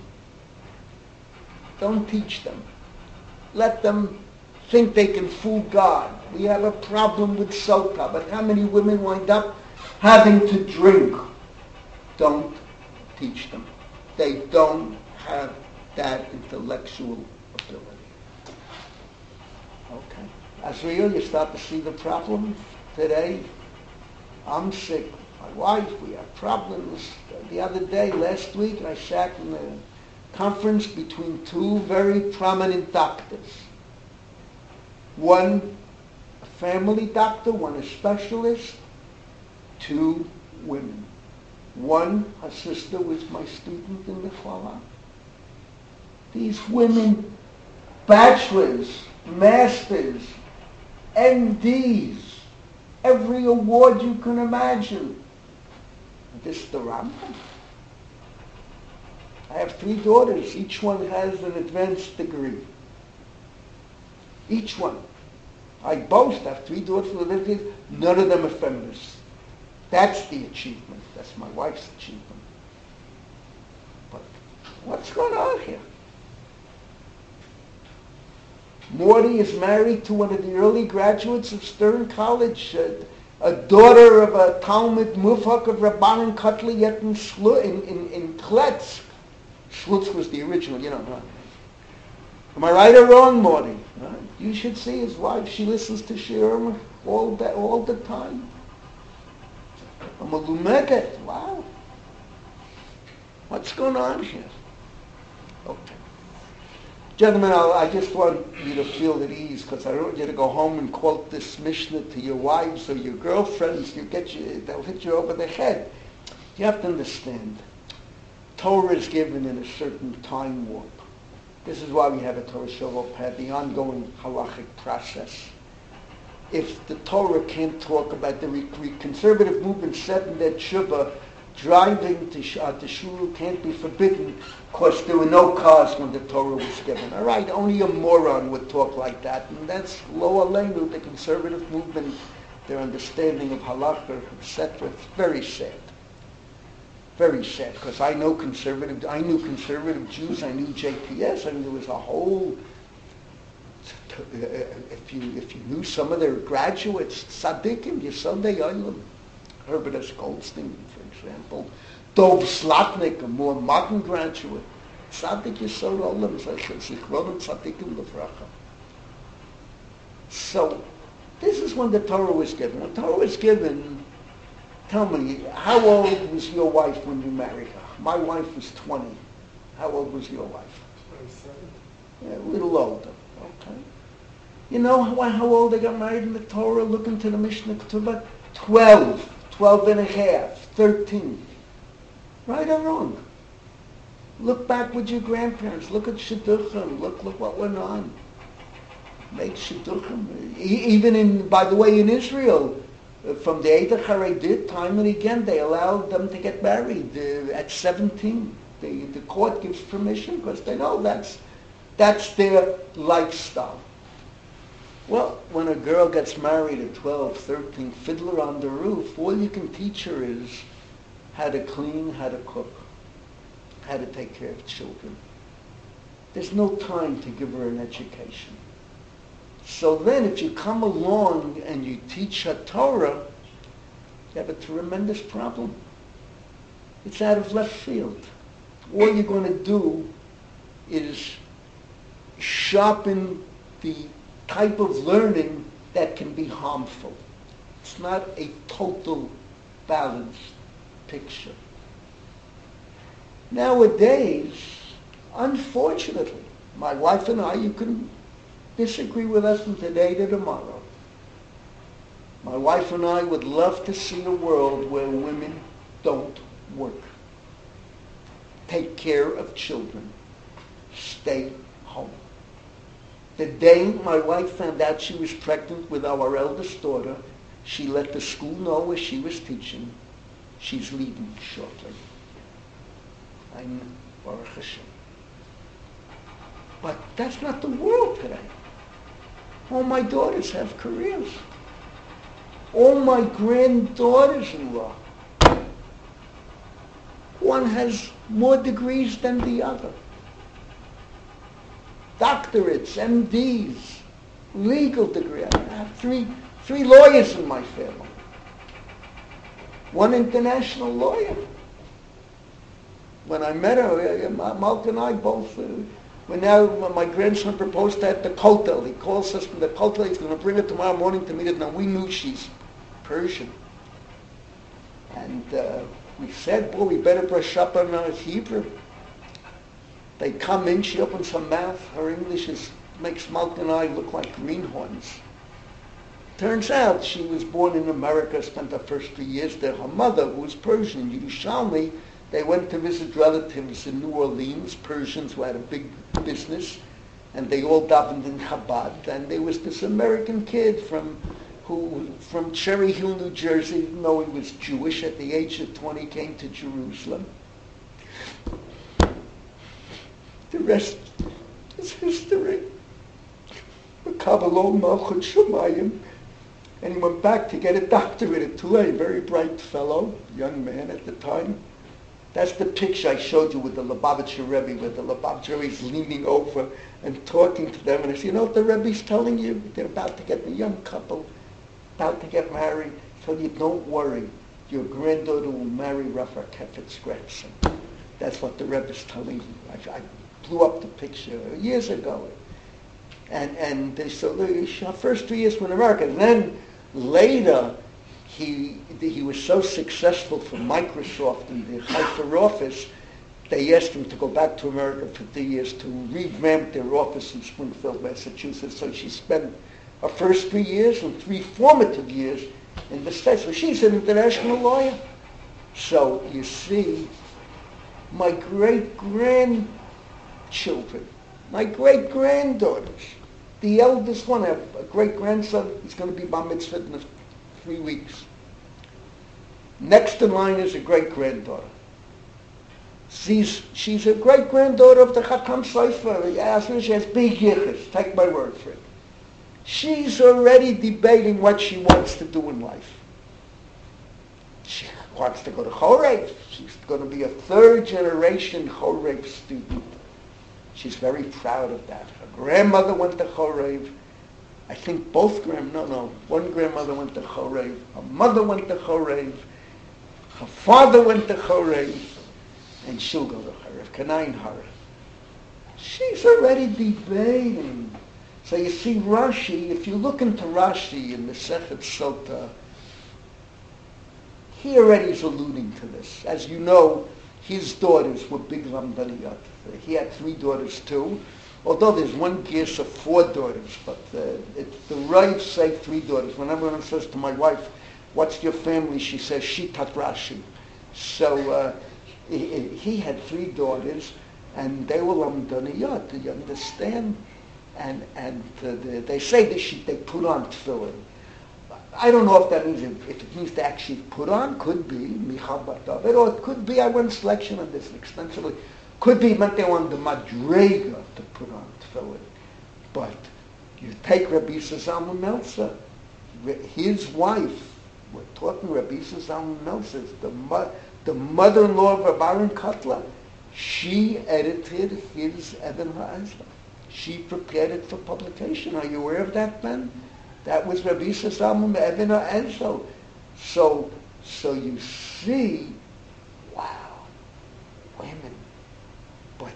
Don't teach them. Let them think they can fool God. We have a problem with sota, but how many women wind up having to drink? Don't teach them. They don't have that intellectual ability. Okay. Azriel, you start to see the problem today. I'm sick. My wife, we have problems. The other day, last week, I sat in a conference between two very prominent doctors. One a family doctor, one a specialist, two women. One, her sister was my student in the Chala. These women, bachelors, masters, MDs, every award you can imagine. This is the Rambam. I have 3 daughters. Each one has an advanced degree. Each one. I boast. I have 3 daughters with degrees. None of them are feminists. That's the achievement. That's my wife's achievement. But what's going on here? Morty is married to one of the early graduates of Stern College, a daughter of a Talmud Mufak of Rabbanan Kotler in Kletsk. Slutsk was the original, you know. Huh? Am I right or wrong, Morty? Huh? You should see his wife. She listens to Shirim all the time. A Malumedet. Wow. What's going on here? Okay. Gentlemen, I just want you to feel at ease, because I don't want you to go home and quote this Mishnah to your wives or your girlfriends. They'll hit you over the head. You have to understand, Torah is given in a certain time warp. This is why we have a Torah Shavot Pad, the ongoing halachic process. If the Torah can't talk about the conservative movement said in their tshuva, driving to shul can't be forbidden because there were no cars when the Torah was given. All right, only a moron would talk like that. And that's lo aleinu, the conservative movement, their understanding of halakha, etc. It's very sad. Very sad, because I knew conservative Jews, I knew JPS, I mean there was a whole, if you knew some of their graduates, tzaddikim, Yesodei Olam, Herbert S. Goldstein, for example, Dov Slotnick, a more modern graduate, Tzaddik Yesod Olam, Zichron Tzaddikim Levracha. So, this is when the Torah was given. When the Torah was given, tell me, how old was your wife when you married her? My wife was 20. How old was your wife? 27. Yeah, a little older. Okay. You know how old they got married in the Torah? Look into the Mishnah Ketubah. 12. 12 and a half. 13. Right or wrong? Look back with your grandparents. Look at Shidduchim. Look what went on. Make Shidduchim. Even by the way, in Israel, from the Eidah Haredit, time and again, they allowed them to get married at 17. The court gives permission because they know that's That's their lifestyle. Well, when a girl gets married at 12, 13, fiddler on the roof, all you can teach her is how to clean, how to cook, how to take care of children. There's no time to give her an education. So then if you come along and you teach her Torah, you have a tremendous problem. It's out of left field. All you're going to do is sharpen the type of learning that can be harmful. It's not a total balanced picture. Nowadays, unfortunately, my wife and I, you can disagree with us from today to tomorrow. My wife and I would love to see a world where women don't work. Take care of children. Stay home. The day my wife found out she was pregnant with our eldest daughter, she let the school know where she was teaching. She's leaving shortly. I'm Baruch Hashem. But that's not the world today. All my daughters have careers. All my granddaughters-in-law. One has more degrees than the other. Doctorates, MDs, legal degree. I have three lawyers in my family. One international lawyer. When I met her, Malk and I both, when my grandson proposed at the Kotel, he calls us from the Kotel, he's going to bring her tomorrow morning to meet us. Now we knew she's Persian. And we said, boy, we better brush up on our Hebrew. They come in, she opens her mouth, her English makes Malk and I look like greenhorns. Turns out she was born in America, spent her first 3 years there. Her mother, who was Persian, Yerushalmi, they went to visit relatives in New Orleans, Persians who had a big business, and they all davened in Chabad. And there was this American kid from Cherry Hill, New Jersey, even though he was Jewish, at the age of 20 came to Jerusalem. The rest is history. Kabbalah Malchut Shemayim. And he went back to get a doctorate at Tulane, very bright fellow, young man at the time. That's the picture I showed you with the Lubavitcher Rebbe, where the Lubavitcher Rebbe is leaning over and talking to them. And I said, you know what the Rebbe's telling you? They're about to get, the young couple, about to get married. So you don't worry. Your granddaughter will marry Rafa Kefet's grandson. That's what the Rebbe's telling you. I blew up the picture years ago. And so her first 3 years were in America. And then later, he was so successful for Microsoft in the Haifa office, they asked him to go back to America for 3 years to revamp their office in Springfield, Massachusetts. So she spent her first 3 years and 3 formative years in the States. So she's an international lawyer. So you see, my great-grandchildren, my great-granddaughters, the eldest one, I have a great-grandson, he's going to be bar mitzvah in 3 weeks. Next in line is a great-granddaughter. She's a great-granddaughter of the Chakam Sofer. She has big yichus, take my word for it. She's already debating what she wants to do in life. She wants to go to Chorev. She's going to be a third-generation Chorev student. She's very proud of that. Her grandmother went to Chorev. I think one grandmother went to Chorev. Her mother went to Chorev. Her father went to Chorev. And she'll go to Chorev. Kanain Hara. She's already debating. So you see Rashi, if you look into Rashi in the Sechet Sota, he already is alluding to this. As you know, his daughters were big Lamdaniyot. He had 3 daughters too, although there's one guess of 4 daughters, but the Rav say 3 daughters. Whenever one says to my wife, what's your family? She says, Shitat Rashi. So he had 3 daughters, and they were Lamdaniyot, you understand? And they say they put on tefillin. I don't know if that means, if it means to actually put on, could be, Michal Batavet, or it could be, I went selection on this extensively, could be meant they want the madrega to put on tefillin. But you take Rabbi Zalman Meltzer, his wife, we're talking Rabbi Zalman Meltzer, the mother-in-law of Rabbi Aaron Kotler, she edited his Eben HaEzel. She prepared it for publication. Are you aware of that, Ben? That was Rabbi Zalman Eben HaEzel. So you see, wow, women, but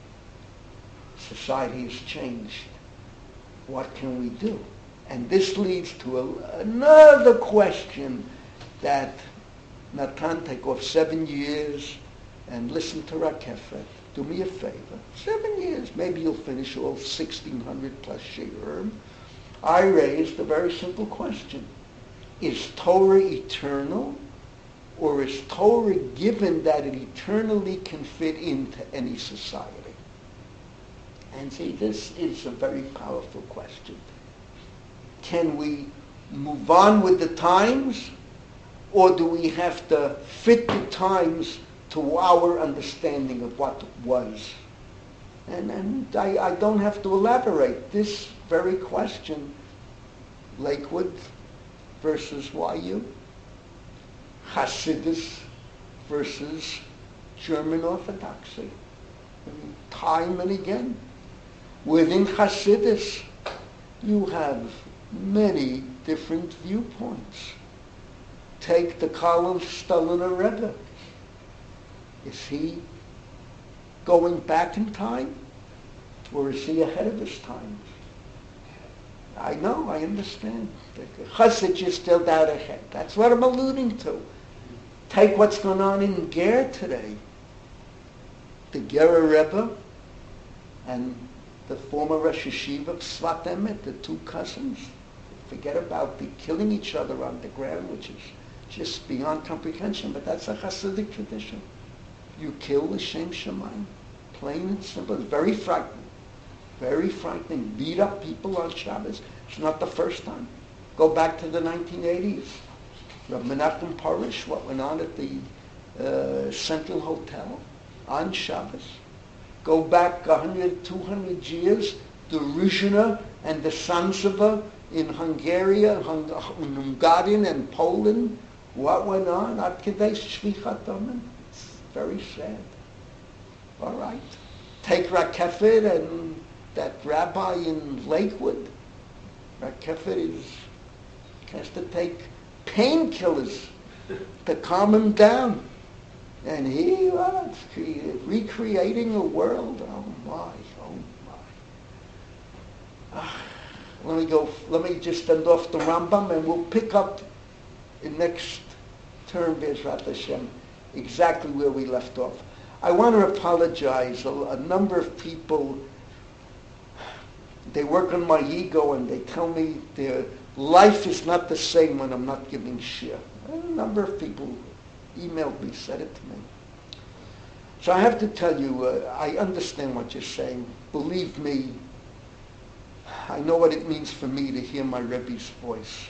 society has changed. What can we do? And this leads to another question that Natan, take off 7 years and listen to Rakefet. Do me a favor. 7 years, maybe you'll finish all 1,600 plus shiurim. I raised a very simple question. Is Torah eternal, or is Torah given that it eternally can fit into any society? And see, this is a very powerful question. Can we move on with the times, or do we have to fit the times to our understanding of what was? And I don't have to elaborate. This very question, Lakewood versus YU, Hasidus versus German Orthodoxy. And time and again, within Hasidus, you have many different viewpoints. Take the Karl Stoliner Rebbe. Is he going back in time, or is he ahead of his times? I know, I understand. The Chassidus is still out ahead. That's what I'm alluding to. Take what's going on in Ger today. The Gera Rebbe and the former Rosh Hashiva of Svat Emet, the two cousins. Forget about the killing each other on the ground, which is just beyond comprehension, but that's a Hasidic tradition. You kill the Shem Shemaim. Plain and simple. It's very frightening. Very frightening. Beat up people on Shabbos. It's not the first time. Go back to the 1980s. Rav Menachem Parish, what went on at the Central Hotel on Shabbos. Go back 100, 200 years, the Ruzhina and the Sansova in Hungary, Hungarian and Poland. What went on? Ad Kedei Shvichat Damim. It's very sad. All right. Take Rakefet and that rabbi in Lakewood. Rakefet has to take painkillers to calm him down. And he was recreating a world. Oh my. Let me just end off the Rambam, and we'll pick up in next term, Bezrat Hashem, exactly where we left off. I want to apologize. A number of people, they work on my ego and they tell me their life is not the same when I'm not giving shir. A number of people emailed me, said it to me. So I have to tell you, I understand what you're saying. Believe me, I know what it means for me to hear my Rebbe's voice.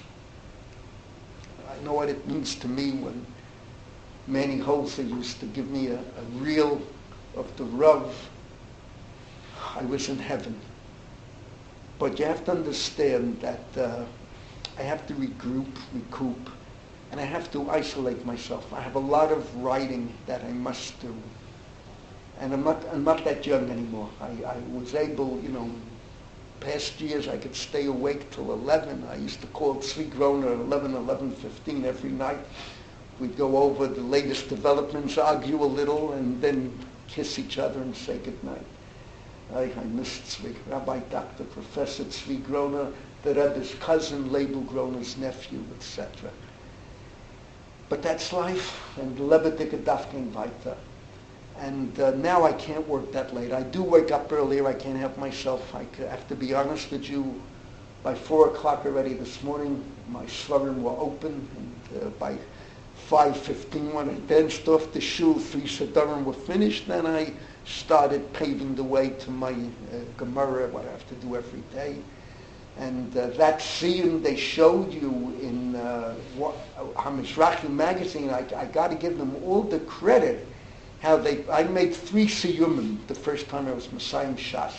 I know what it means to me when Manny Holzer used to give me a reel of the Rav. I was in heaven. But you have to understand that I have to recoup, and I have to isolate myself. I have a lot of writing that I must do. And I'm not that young anymore. I was able, past years I could stay awake till 11. I used to call Tzvi Groner at 11:15 every night. We'd go over the latest developments, argue a little, and then kiss each other and say goodnight. I missed Tzvi, Rabbi Dr. Professor Tzvi Groner, the Rebbe's cousin, Label Groner's nephew, etc. But that's life, and Lebedike Dafkin weiter. And now I can't work that late. I do wake up earlier. I can't help myself. I have to be honest with you. By 4 o'clock already this morning, my svarim were open, and by 5:15, when I danced off the shul, 3 sedarim were finished. Then I started paving the way to my Gemara, what I have to do every day. And that siyum they showed you in HaMizrahi magazine, I got to give them all the credit. I made 3 siyumim the first time I was Messiah Shas.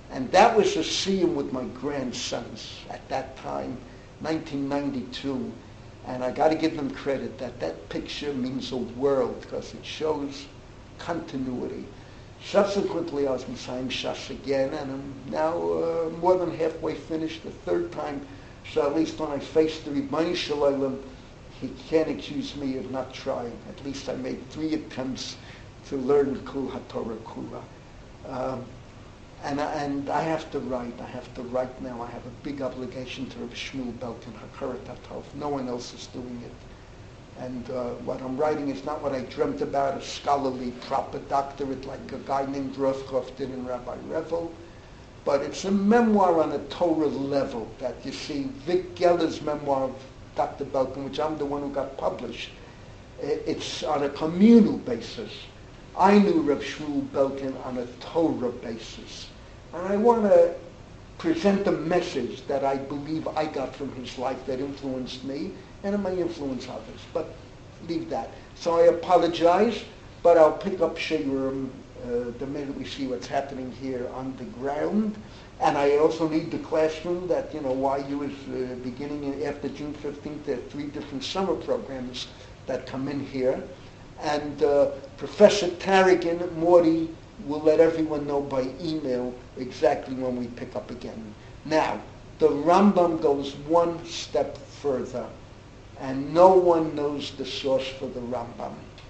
And that was a siyum with my grandsons at that time, 1992. And I got to give them credit that picture means a world because it shows continuity. Subsequently, I was Messiah Shas again, and I'm now more than halfway finished the third time. So at least when I face the Rebbeinu Shalom, he can't accuse me of not trying. At least I made 3 attempts to learn Kul HaTorah Kula. And I have to write. I have to write now. I have a big obligation to Rav Shmuel Belkin, Hakarat HaTov. No one else is doing it. And what I'm writing is not what I dreamt about, a scholarly, proper doctorate like a guy named Rothkopf did in Rabbi Revel. But it's a memoir on a Torah level that you see. Vic Geller's memoir of Dr. Belkin, which I'm the one who got published, it's on a communal basis. I knew Rav Shmuel Belkin on a Torah basis. And I want to present a message that I believe I got from his life that influenced me, and it may influence others. But leave that. So I apologize, but I'll pick up Shayurim the minute we see what's happening here on the ground. And I also need the classroom that, YU is beginning after June 15th. There are 3 different summer programs that come in here. And Professor Tarragon, Morty, will let everyone know by email exactly when we pick up again. Now, the Rambam goes one step further, and no one knows the source for the Rambam.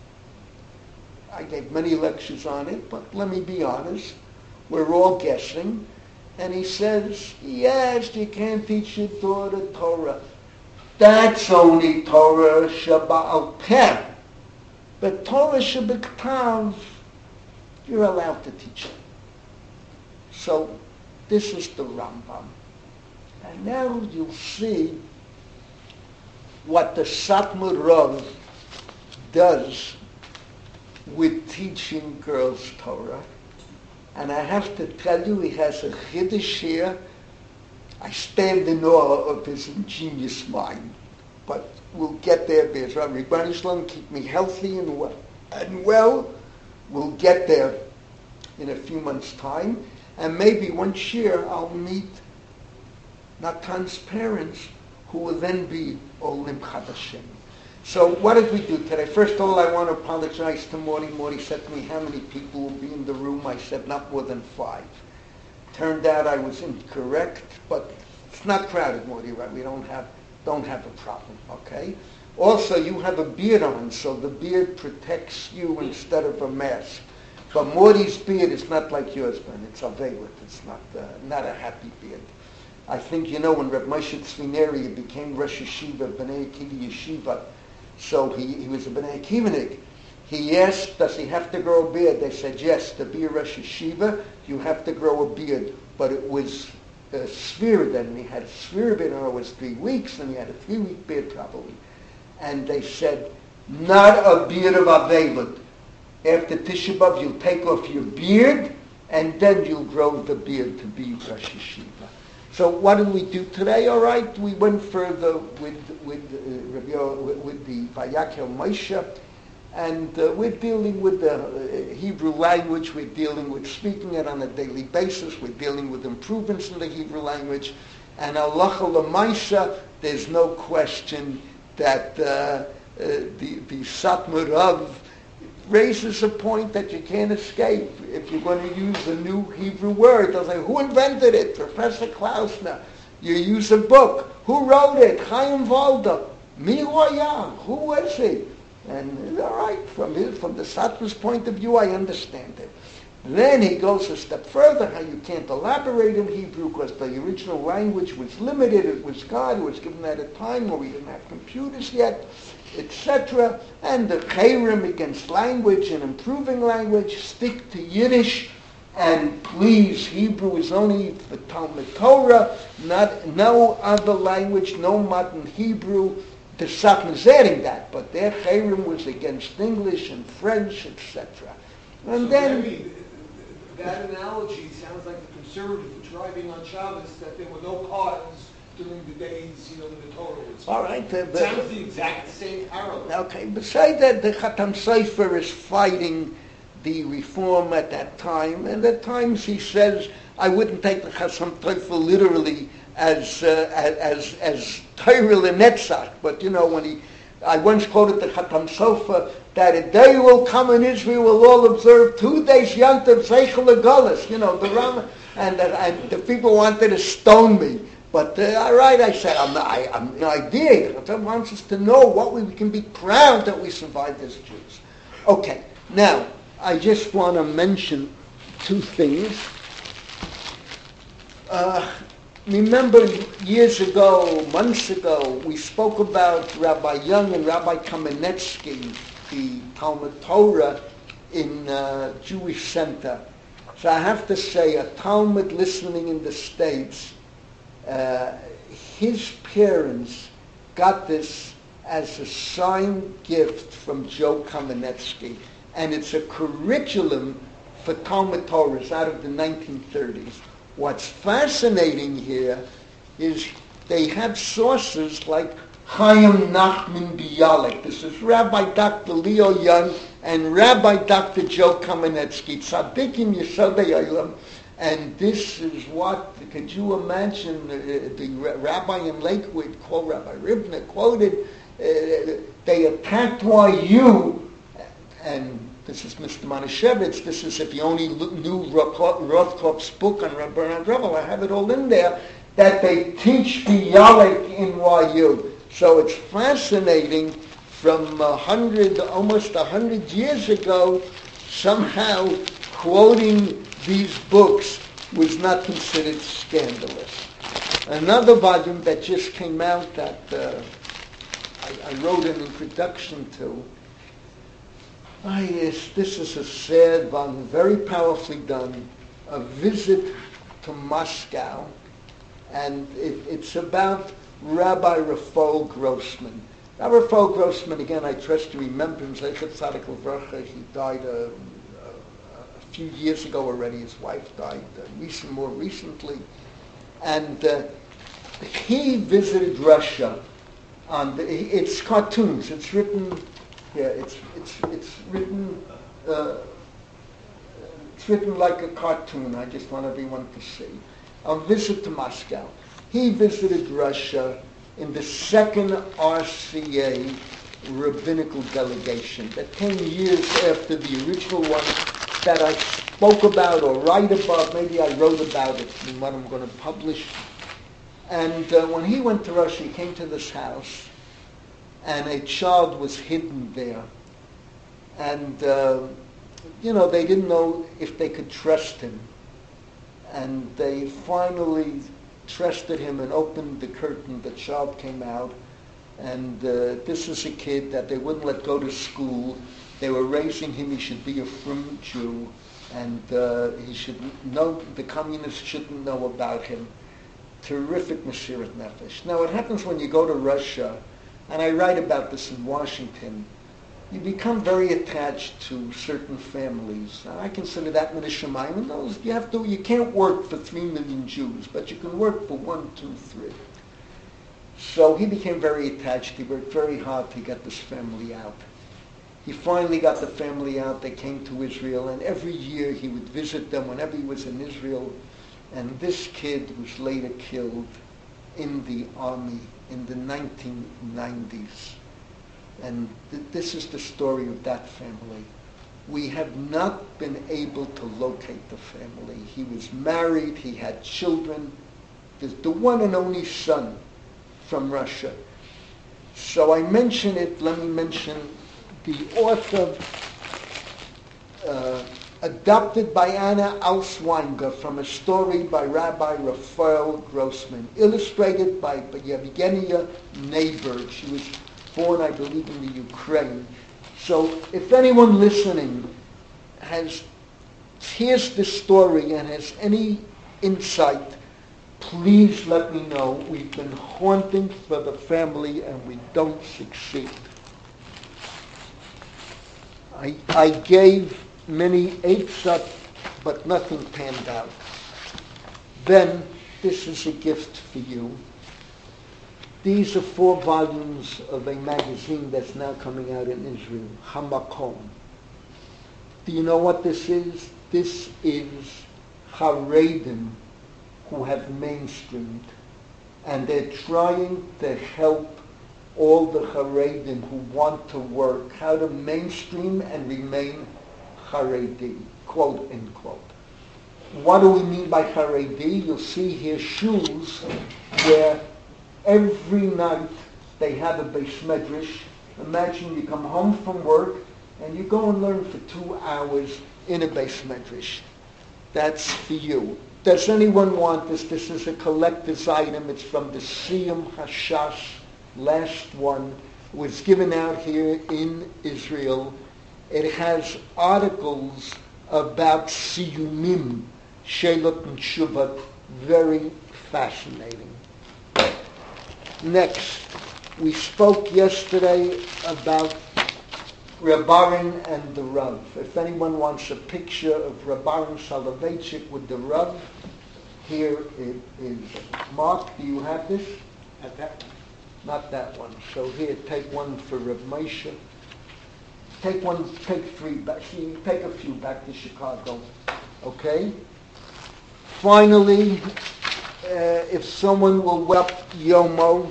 I gave many lectures on it, but let me be honest. We're all guessing. And he says, yes, you can't teach your daughter Torah. That's only Torah Sheba'al Peh. But Torah Shebektav, you're allowed to teach it. So this is the Rambam. And now you'll see what the Satmar Rav does with teaching girls Torah. And I have to tell you, he has a chiddush here. I stand in awe of his ingenious mind. But we'll get there, Be'ezrat Rebbeinu Shalom, keep me healthy and well. We'll get there in a few months' time. And maybe once a year I'll meet Natan's parents, who will then be Olim Chadashim. So what did we do today? First of all, I want to apologize to Morty. Morty said to me, how many people will be in the room? I said, not more than 5. Turned out I was incorrect, but it's not crowded, Morty, right? We don't have a problem, okay? Also, you have a beard on, so the beard protects you instead of a mask. But Morty's beard is not like yours, man. It's Avelit. It's not a happy beard. I think, when Reb Moshe Tzvineri became Rosh Yeshiva, Bnei Akiva Yeshiva, so he was a Bnei Akivanik. He asked, does he have to grow a beard? They said, yes, to be a Rosh Yeshiva, you have to grow a beard. But it was a Svir then, and he had a Svir beard, and it was 3 weeks, and he had a 3-week beard probably. And they said, not a beard of Avelut. After Tisha B'Av, you'll take off your beard, and then you'll grow the beard to be Rosh Yeshiva. So what did we do today? All right, we went further with the Vayakel Moshe, and we're dealing with the Hebrew language. We're dealing with speaking it on a daily basis. We're dealing with improvements in the Hebrew language. And Halacha L'Maaseh, there's no question that the Satmar Rav raises a point that you can't escape. If you're going to use a new Hebrew word, they'll say, who invented it? Professor Klausner. You use a book. Who wrote it? Chaim Walder. Mi Hoya. Who was he? And all right, from the Satmar's point of view, I understand it. Then he goes a step further, how you can't elaborate in Hebrew because the original language was limited. It was God who was given at a time where we didn't have computers yet, etc. And the chayrim against language and improving language, stick to Yiddish, and please, Hebrew is only for Talmud Torah, no other language, no modern Hebrew. The Satmar's adding that, but their chayrim was against English and French, etc. And so then... maybe that analogy sounds like the conservatives were driving on Shabbos, that there were no cars during the days, when the Torah was. All right. It sounds the exact same parallel. Okay, besides that, the Chatam Sofer is fighting the reform at that time, and at times he says, I wouldn't take the Chasam Teufel literally as Torah L'Netzach, but when I once quoted the Chatam Sofer that a day will come in Israel will all observe 2 days Yantav Zeichel Agolis, the Rama, and the people wanted to stone me. But all right, I said, I did. God wants us to know what we can be proud that we survived as Jews. Okay, now I just want to mention 2 things. Remember months ago, we spoke about Rabbi Young and Rabbi Kamenetsky, the Talmud Torah in Jewish Center. So I have to say, a Talmud listening in the States, his parents got this as a signed gift from Joe Kamenetsky, and it's a curriculum for Talmud Torahs out of the 1930s. What's fascinating here is they have sources like Chaim Nachman Bialik. This is Rabbi Dr. Leo Young and Rabbi Dr. Joe Kamenetsky, Tzaddikim Yesodei Olam. And this is what, could you imagine, the rabbi in Lakewood, Rabbi Ribner, quoted, they attacked YU, and this is Mr. Manischewitz, this is, if you only knew Rothkopf's book on Rabbi Rebel, I have it all in there, that they teach Bialik in YU. So it's fascinating, from almost 100 years ago, somehow quoting these books was not considered scandalous. Another volume that just came out that I wrote an introduction to, this is a sad volume, very powerfully done, A Visit to Moscow, and it's about Rabbi Raphael Grossman. Rabbi Raphael Grossman, again, I trust you remember him, Zeichet Tzadik L'Vracha. He died a few years ago already. His wife died more recently. And he visited Russia. It's cartoons. It's written. Yeah, it's written. It's written like a cartoon. I just want everyone to see. A Visit to Moscow. He visited Russia in the second RCA rabbinical delegation that came years after the original one that I spoke about or write about. Maybe I wrote about it in what I'm going to publish. And when he went to Russia, he came to this house, and a child was hidden there. And, they didn't know if they could trust him. And they finally trusted him and opened the curtain. The child came out. And this is a kid that they wouldn't let go to school. They were raising him. He should be a frum Jew. And he should know, the communists shouldn't know about him. Terrific Mesirat Nefesh. Now, what happens when you go to Russia, and I write about this in Washington, you become very attached to certain families. And I consider that Min Hashemayim. And those you can't work for 3 million Jews, but you can work for 1, 2, 3. So he became very attached. He worked very hard to get this family out. He finally got the family out. They came to Israel, and every year he would visit them whenever he was in Israel. And this kid was later killed in the army in the 1990s. And this is the story of that family. We have not been able to locate the family. He was married. He had children. The one and only son from Russia. So I mention it. Let me mention the author, adopted by Anna Alswanger from a story by Rabbi Raphael Grossman, illustrated by Yevgenia Neighbor. She was born, I believe, in the Ukraine. So if anyone listening hears this story and has any insight, please let me know. We've been haunting for the family and we don't succeed. I gave many eitzot, but nothing panned out. Then, this is a gift for you. These are 4 volumes of a magazine that's now coming out in Israel, Hamakom. Do you know what this is? This is Haredim who have mainstreamed, and they're trying to help all the Haredim who want to work how to mainstream and remain Haredi, quote unquote. What do we mean by Haredi? You'll see here shoes where every night they have a Beis Medrash. Imagine you come home from work and you go and learn for 2 hours in a Beis Medrash. That's for you. Does anyone want this? This is a collector's item. It's from the Siyum Hashash, last one. It was given out here in Israel. It has articles about Siyumim, Shelot and Shuvat, very fascinating. Next, we spoke yesterday about Rabbarin and the Rav. If anyone wants a picture of Rabbarin Soloveitchik with the Rav, here it is. Mark, do you have this? At that one. Not that one. So here, take one for Rav Moshe. Take 3 back. Take a few back to Chicago. Okay? Finally, if someone will whip Yomo,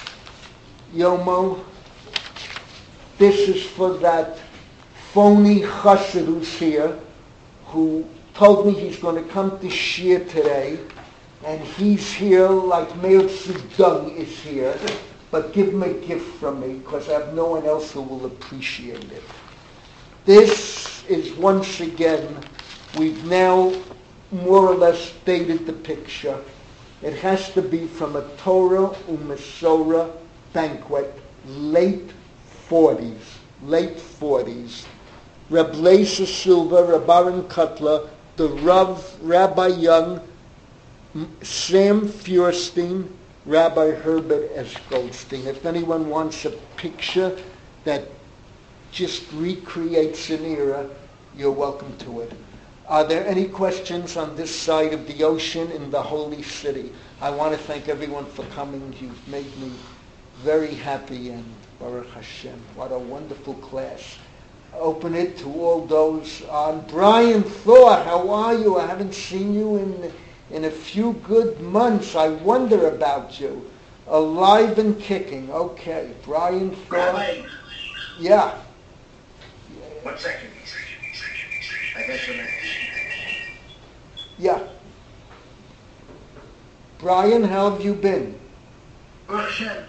this is for that phony chassid who's here, who told me he's going to come to Shir today, and he's here like Meir Tzidon is here, but give him a gift from me, because I have no one else who will appreciate it. This is, once again, we've now more or less stated the picture. It has to be from a Torah U'Mesorah banquet, late 40s. Reb Leisa Silva, Rabbarin Kotler, the Rav, Rabbi Young, Sam Feuerstein, Rabbi Herbert S. Goldstein. If anyone wants a picture that just recreates an era, you're welcome to it. Are there any questions on this side of the ocean in the holy city? I want to thank everyone for coming. You've made me very happy, and Baruch Hashem, what a wonderful class. Open it to all those on. Brian Thor, how are you? I haven't seen you in a few good months. I wonder about you. Alive and kicking. Okay, Brian Thor. Rabbi. Yeah. 1 second. I got your message. Yeah. Brian, how have you been? Baruch Hashem.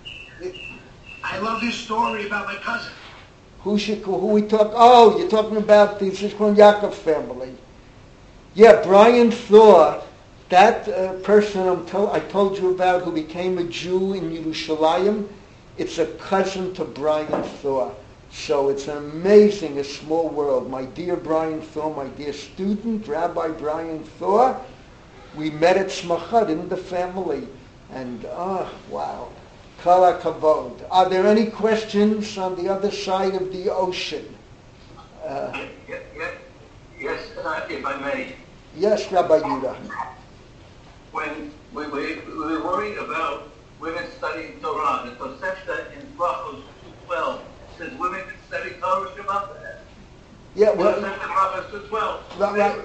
I love your story about my cousin. Who we talk? Oh, you're talking about the Zichron Yaakov family. Yeah, Brian Thor, that person I told you about who became a Jew in Yerushalayim, it's a cousin to Brian Thor. So it's an amazing, a small world. My dear Brian Thor, my dear student, Rabbi Brian Thor, we met at Smachad in the family. And, wow. Kol HaKavod. Are there any questions on the other side of the ocean? Yes, if I may. Yes, Rabbi Yudah. When we were worried about women studying Torah, the Tosefta in Brachos 2:12 says women can study Torah Shabbat. Yeah, well, Tosefta Brachos 2:12. right.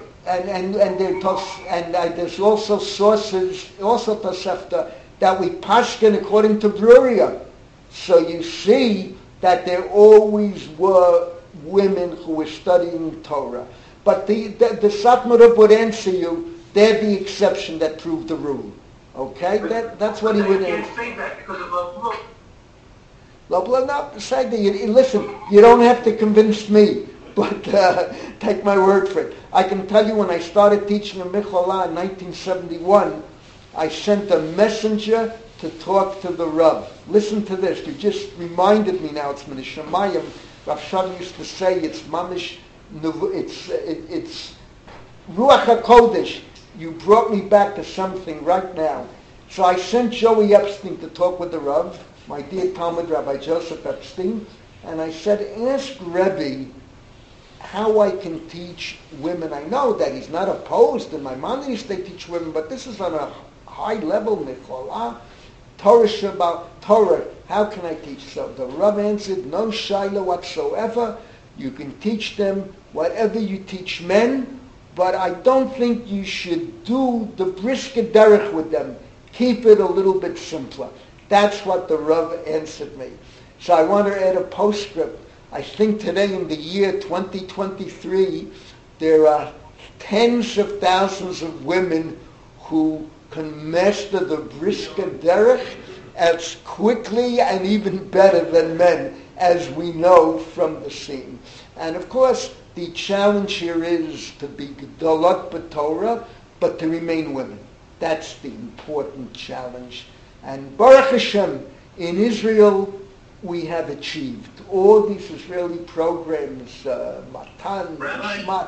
And there's also sources, also Tosefta, that we pashkin according to Bruria. So you see that there always were women who were studying Torah. But the Satmar would answer you, they're the exception that proved the rule. Okay? That's what he would answer. You can't say that because of a book. Listen, you don't have to convince me, but take my word for it. I can tell you when I started teaching in Micholah in 1971, I sent a messenger to talk to the Rav. Listen to this. You just reminded me now. It's Min Shemayim. Rav Shav used to say it's mamish. It's Ruach HaKodesh. You brought me back to something right now. So I sent Joey Epstein to talk with the Rav, my dear Talmud Rabbi Joseph Epstein, and I said, ask Rebbe how I can teach women. I know that he's not opposed in my Maimonides they teach women, but this is on a high level, Micholah, Torah Shabbat, Torah, how can I teach? So the Rav answered, no shaila whatsoever. You can teach them whatever you teach men, but I don't think you should do the brisker derech with them. Keep it a little bit simpler. That's what the Rav answered me. So I want to add a postscript. I think today in the year 2023, there are tens of thousands of women who can master the brisker derech as quickly and even better than men, as we know from the scene. And of course, the challenge here is to be gedolot b'Torah, but to remain women. That's the important challenge. And Baruch Hashem, in Israel, we have achieved all these Israeli programs, Matan, Shmat,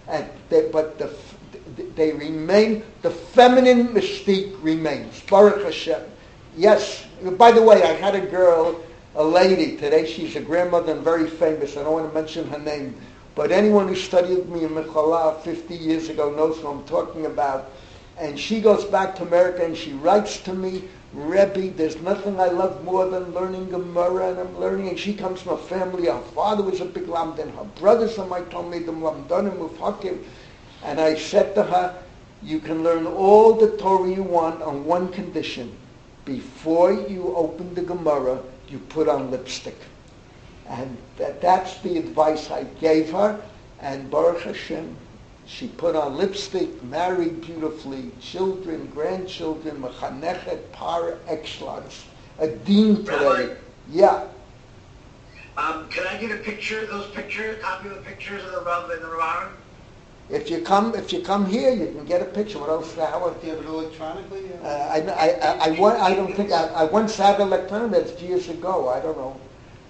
they remain. The feminine mystique remains. Baruch Hashem. Yes. By the way, I had a girl, a lady today. She's a grandmother and very famous. I don't want to mention her name, but anyone who studied with me in Mecholah 50 years ago knows who I'm talking about. And she goes back to America and she writes to me, Rebbe, there's nothing I love more than learning Gemara, and I'm learning. And she comes from a family. Her father was a big lamdan. Her brothers are my Talmidim, lamdanim, ufhakim. And I said to her, you can learn all the Torah you want on one condition. Before you open the Gemara, you put on lipstick. And that's the advice I gave her. And Baruch Hashem, she put on lipstick, married beautifully, children, grandchildren, mechanechet par excellence. A dean today. Rabbi? Yeah. Can I get a picture, those pictures, a copy of the pictures of the Rav and the Rav? If you come here, you can get a picture. What else? How? Do you have it electronically? I don't think I once had electronic. That's years ago. I don't know.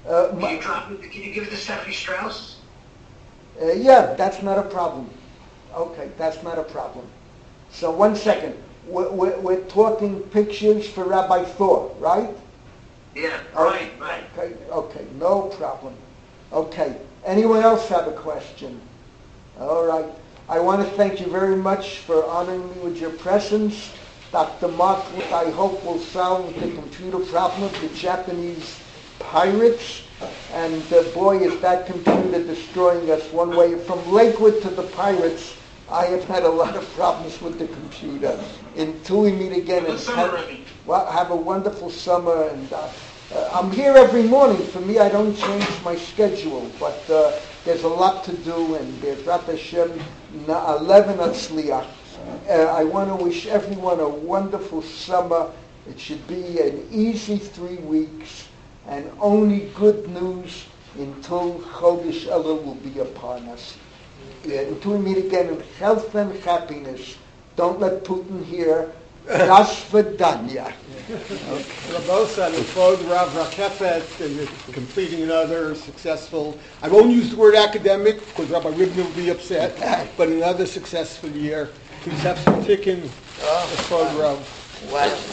Can you give it to Stephanie Strauss? Yeah, that's not a problem. Okay, that's not a problem. So 1 second. We're talking pictures for Rabbi Thor, right? Yeah, right. Okay, no problem. Okay, anyone else have a question? All right. I want to thank you very much for honoring me with your presence. Dr. Mark, I hope will solve the computer problem of the Japanese pirates. And boy, is that computer destroying us one way. From Lakewood to the pirates, I have had a lot of problems with the computer. Until we meet again, and have a wonderful summer. And I'm here every morning. For me, I don't change my schedule, but there's a lot to do, and Be'ezrat Hashem, Na'alev Atzliach. I want to wish everyone a wonderful summer. It should be an easy 3 weeks, and only good news until Chodesh Elul will be upon us. Until we meet again in health and happiness. Don't let Putin hear Das Vidanya. Rabosa, and for the Rav Rakefet, and you're completing another successful, I won't use the word academic because Rabbi Ribner will be upset, but another successful year. Please have some tikkun for the Rav.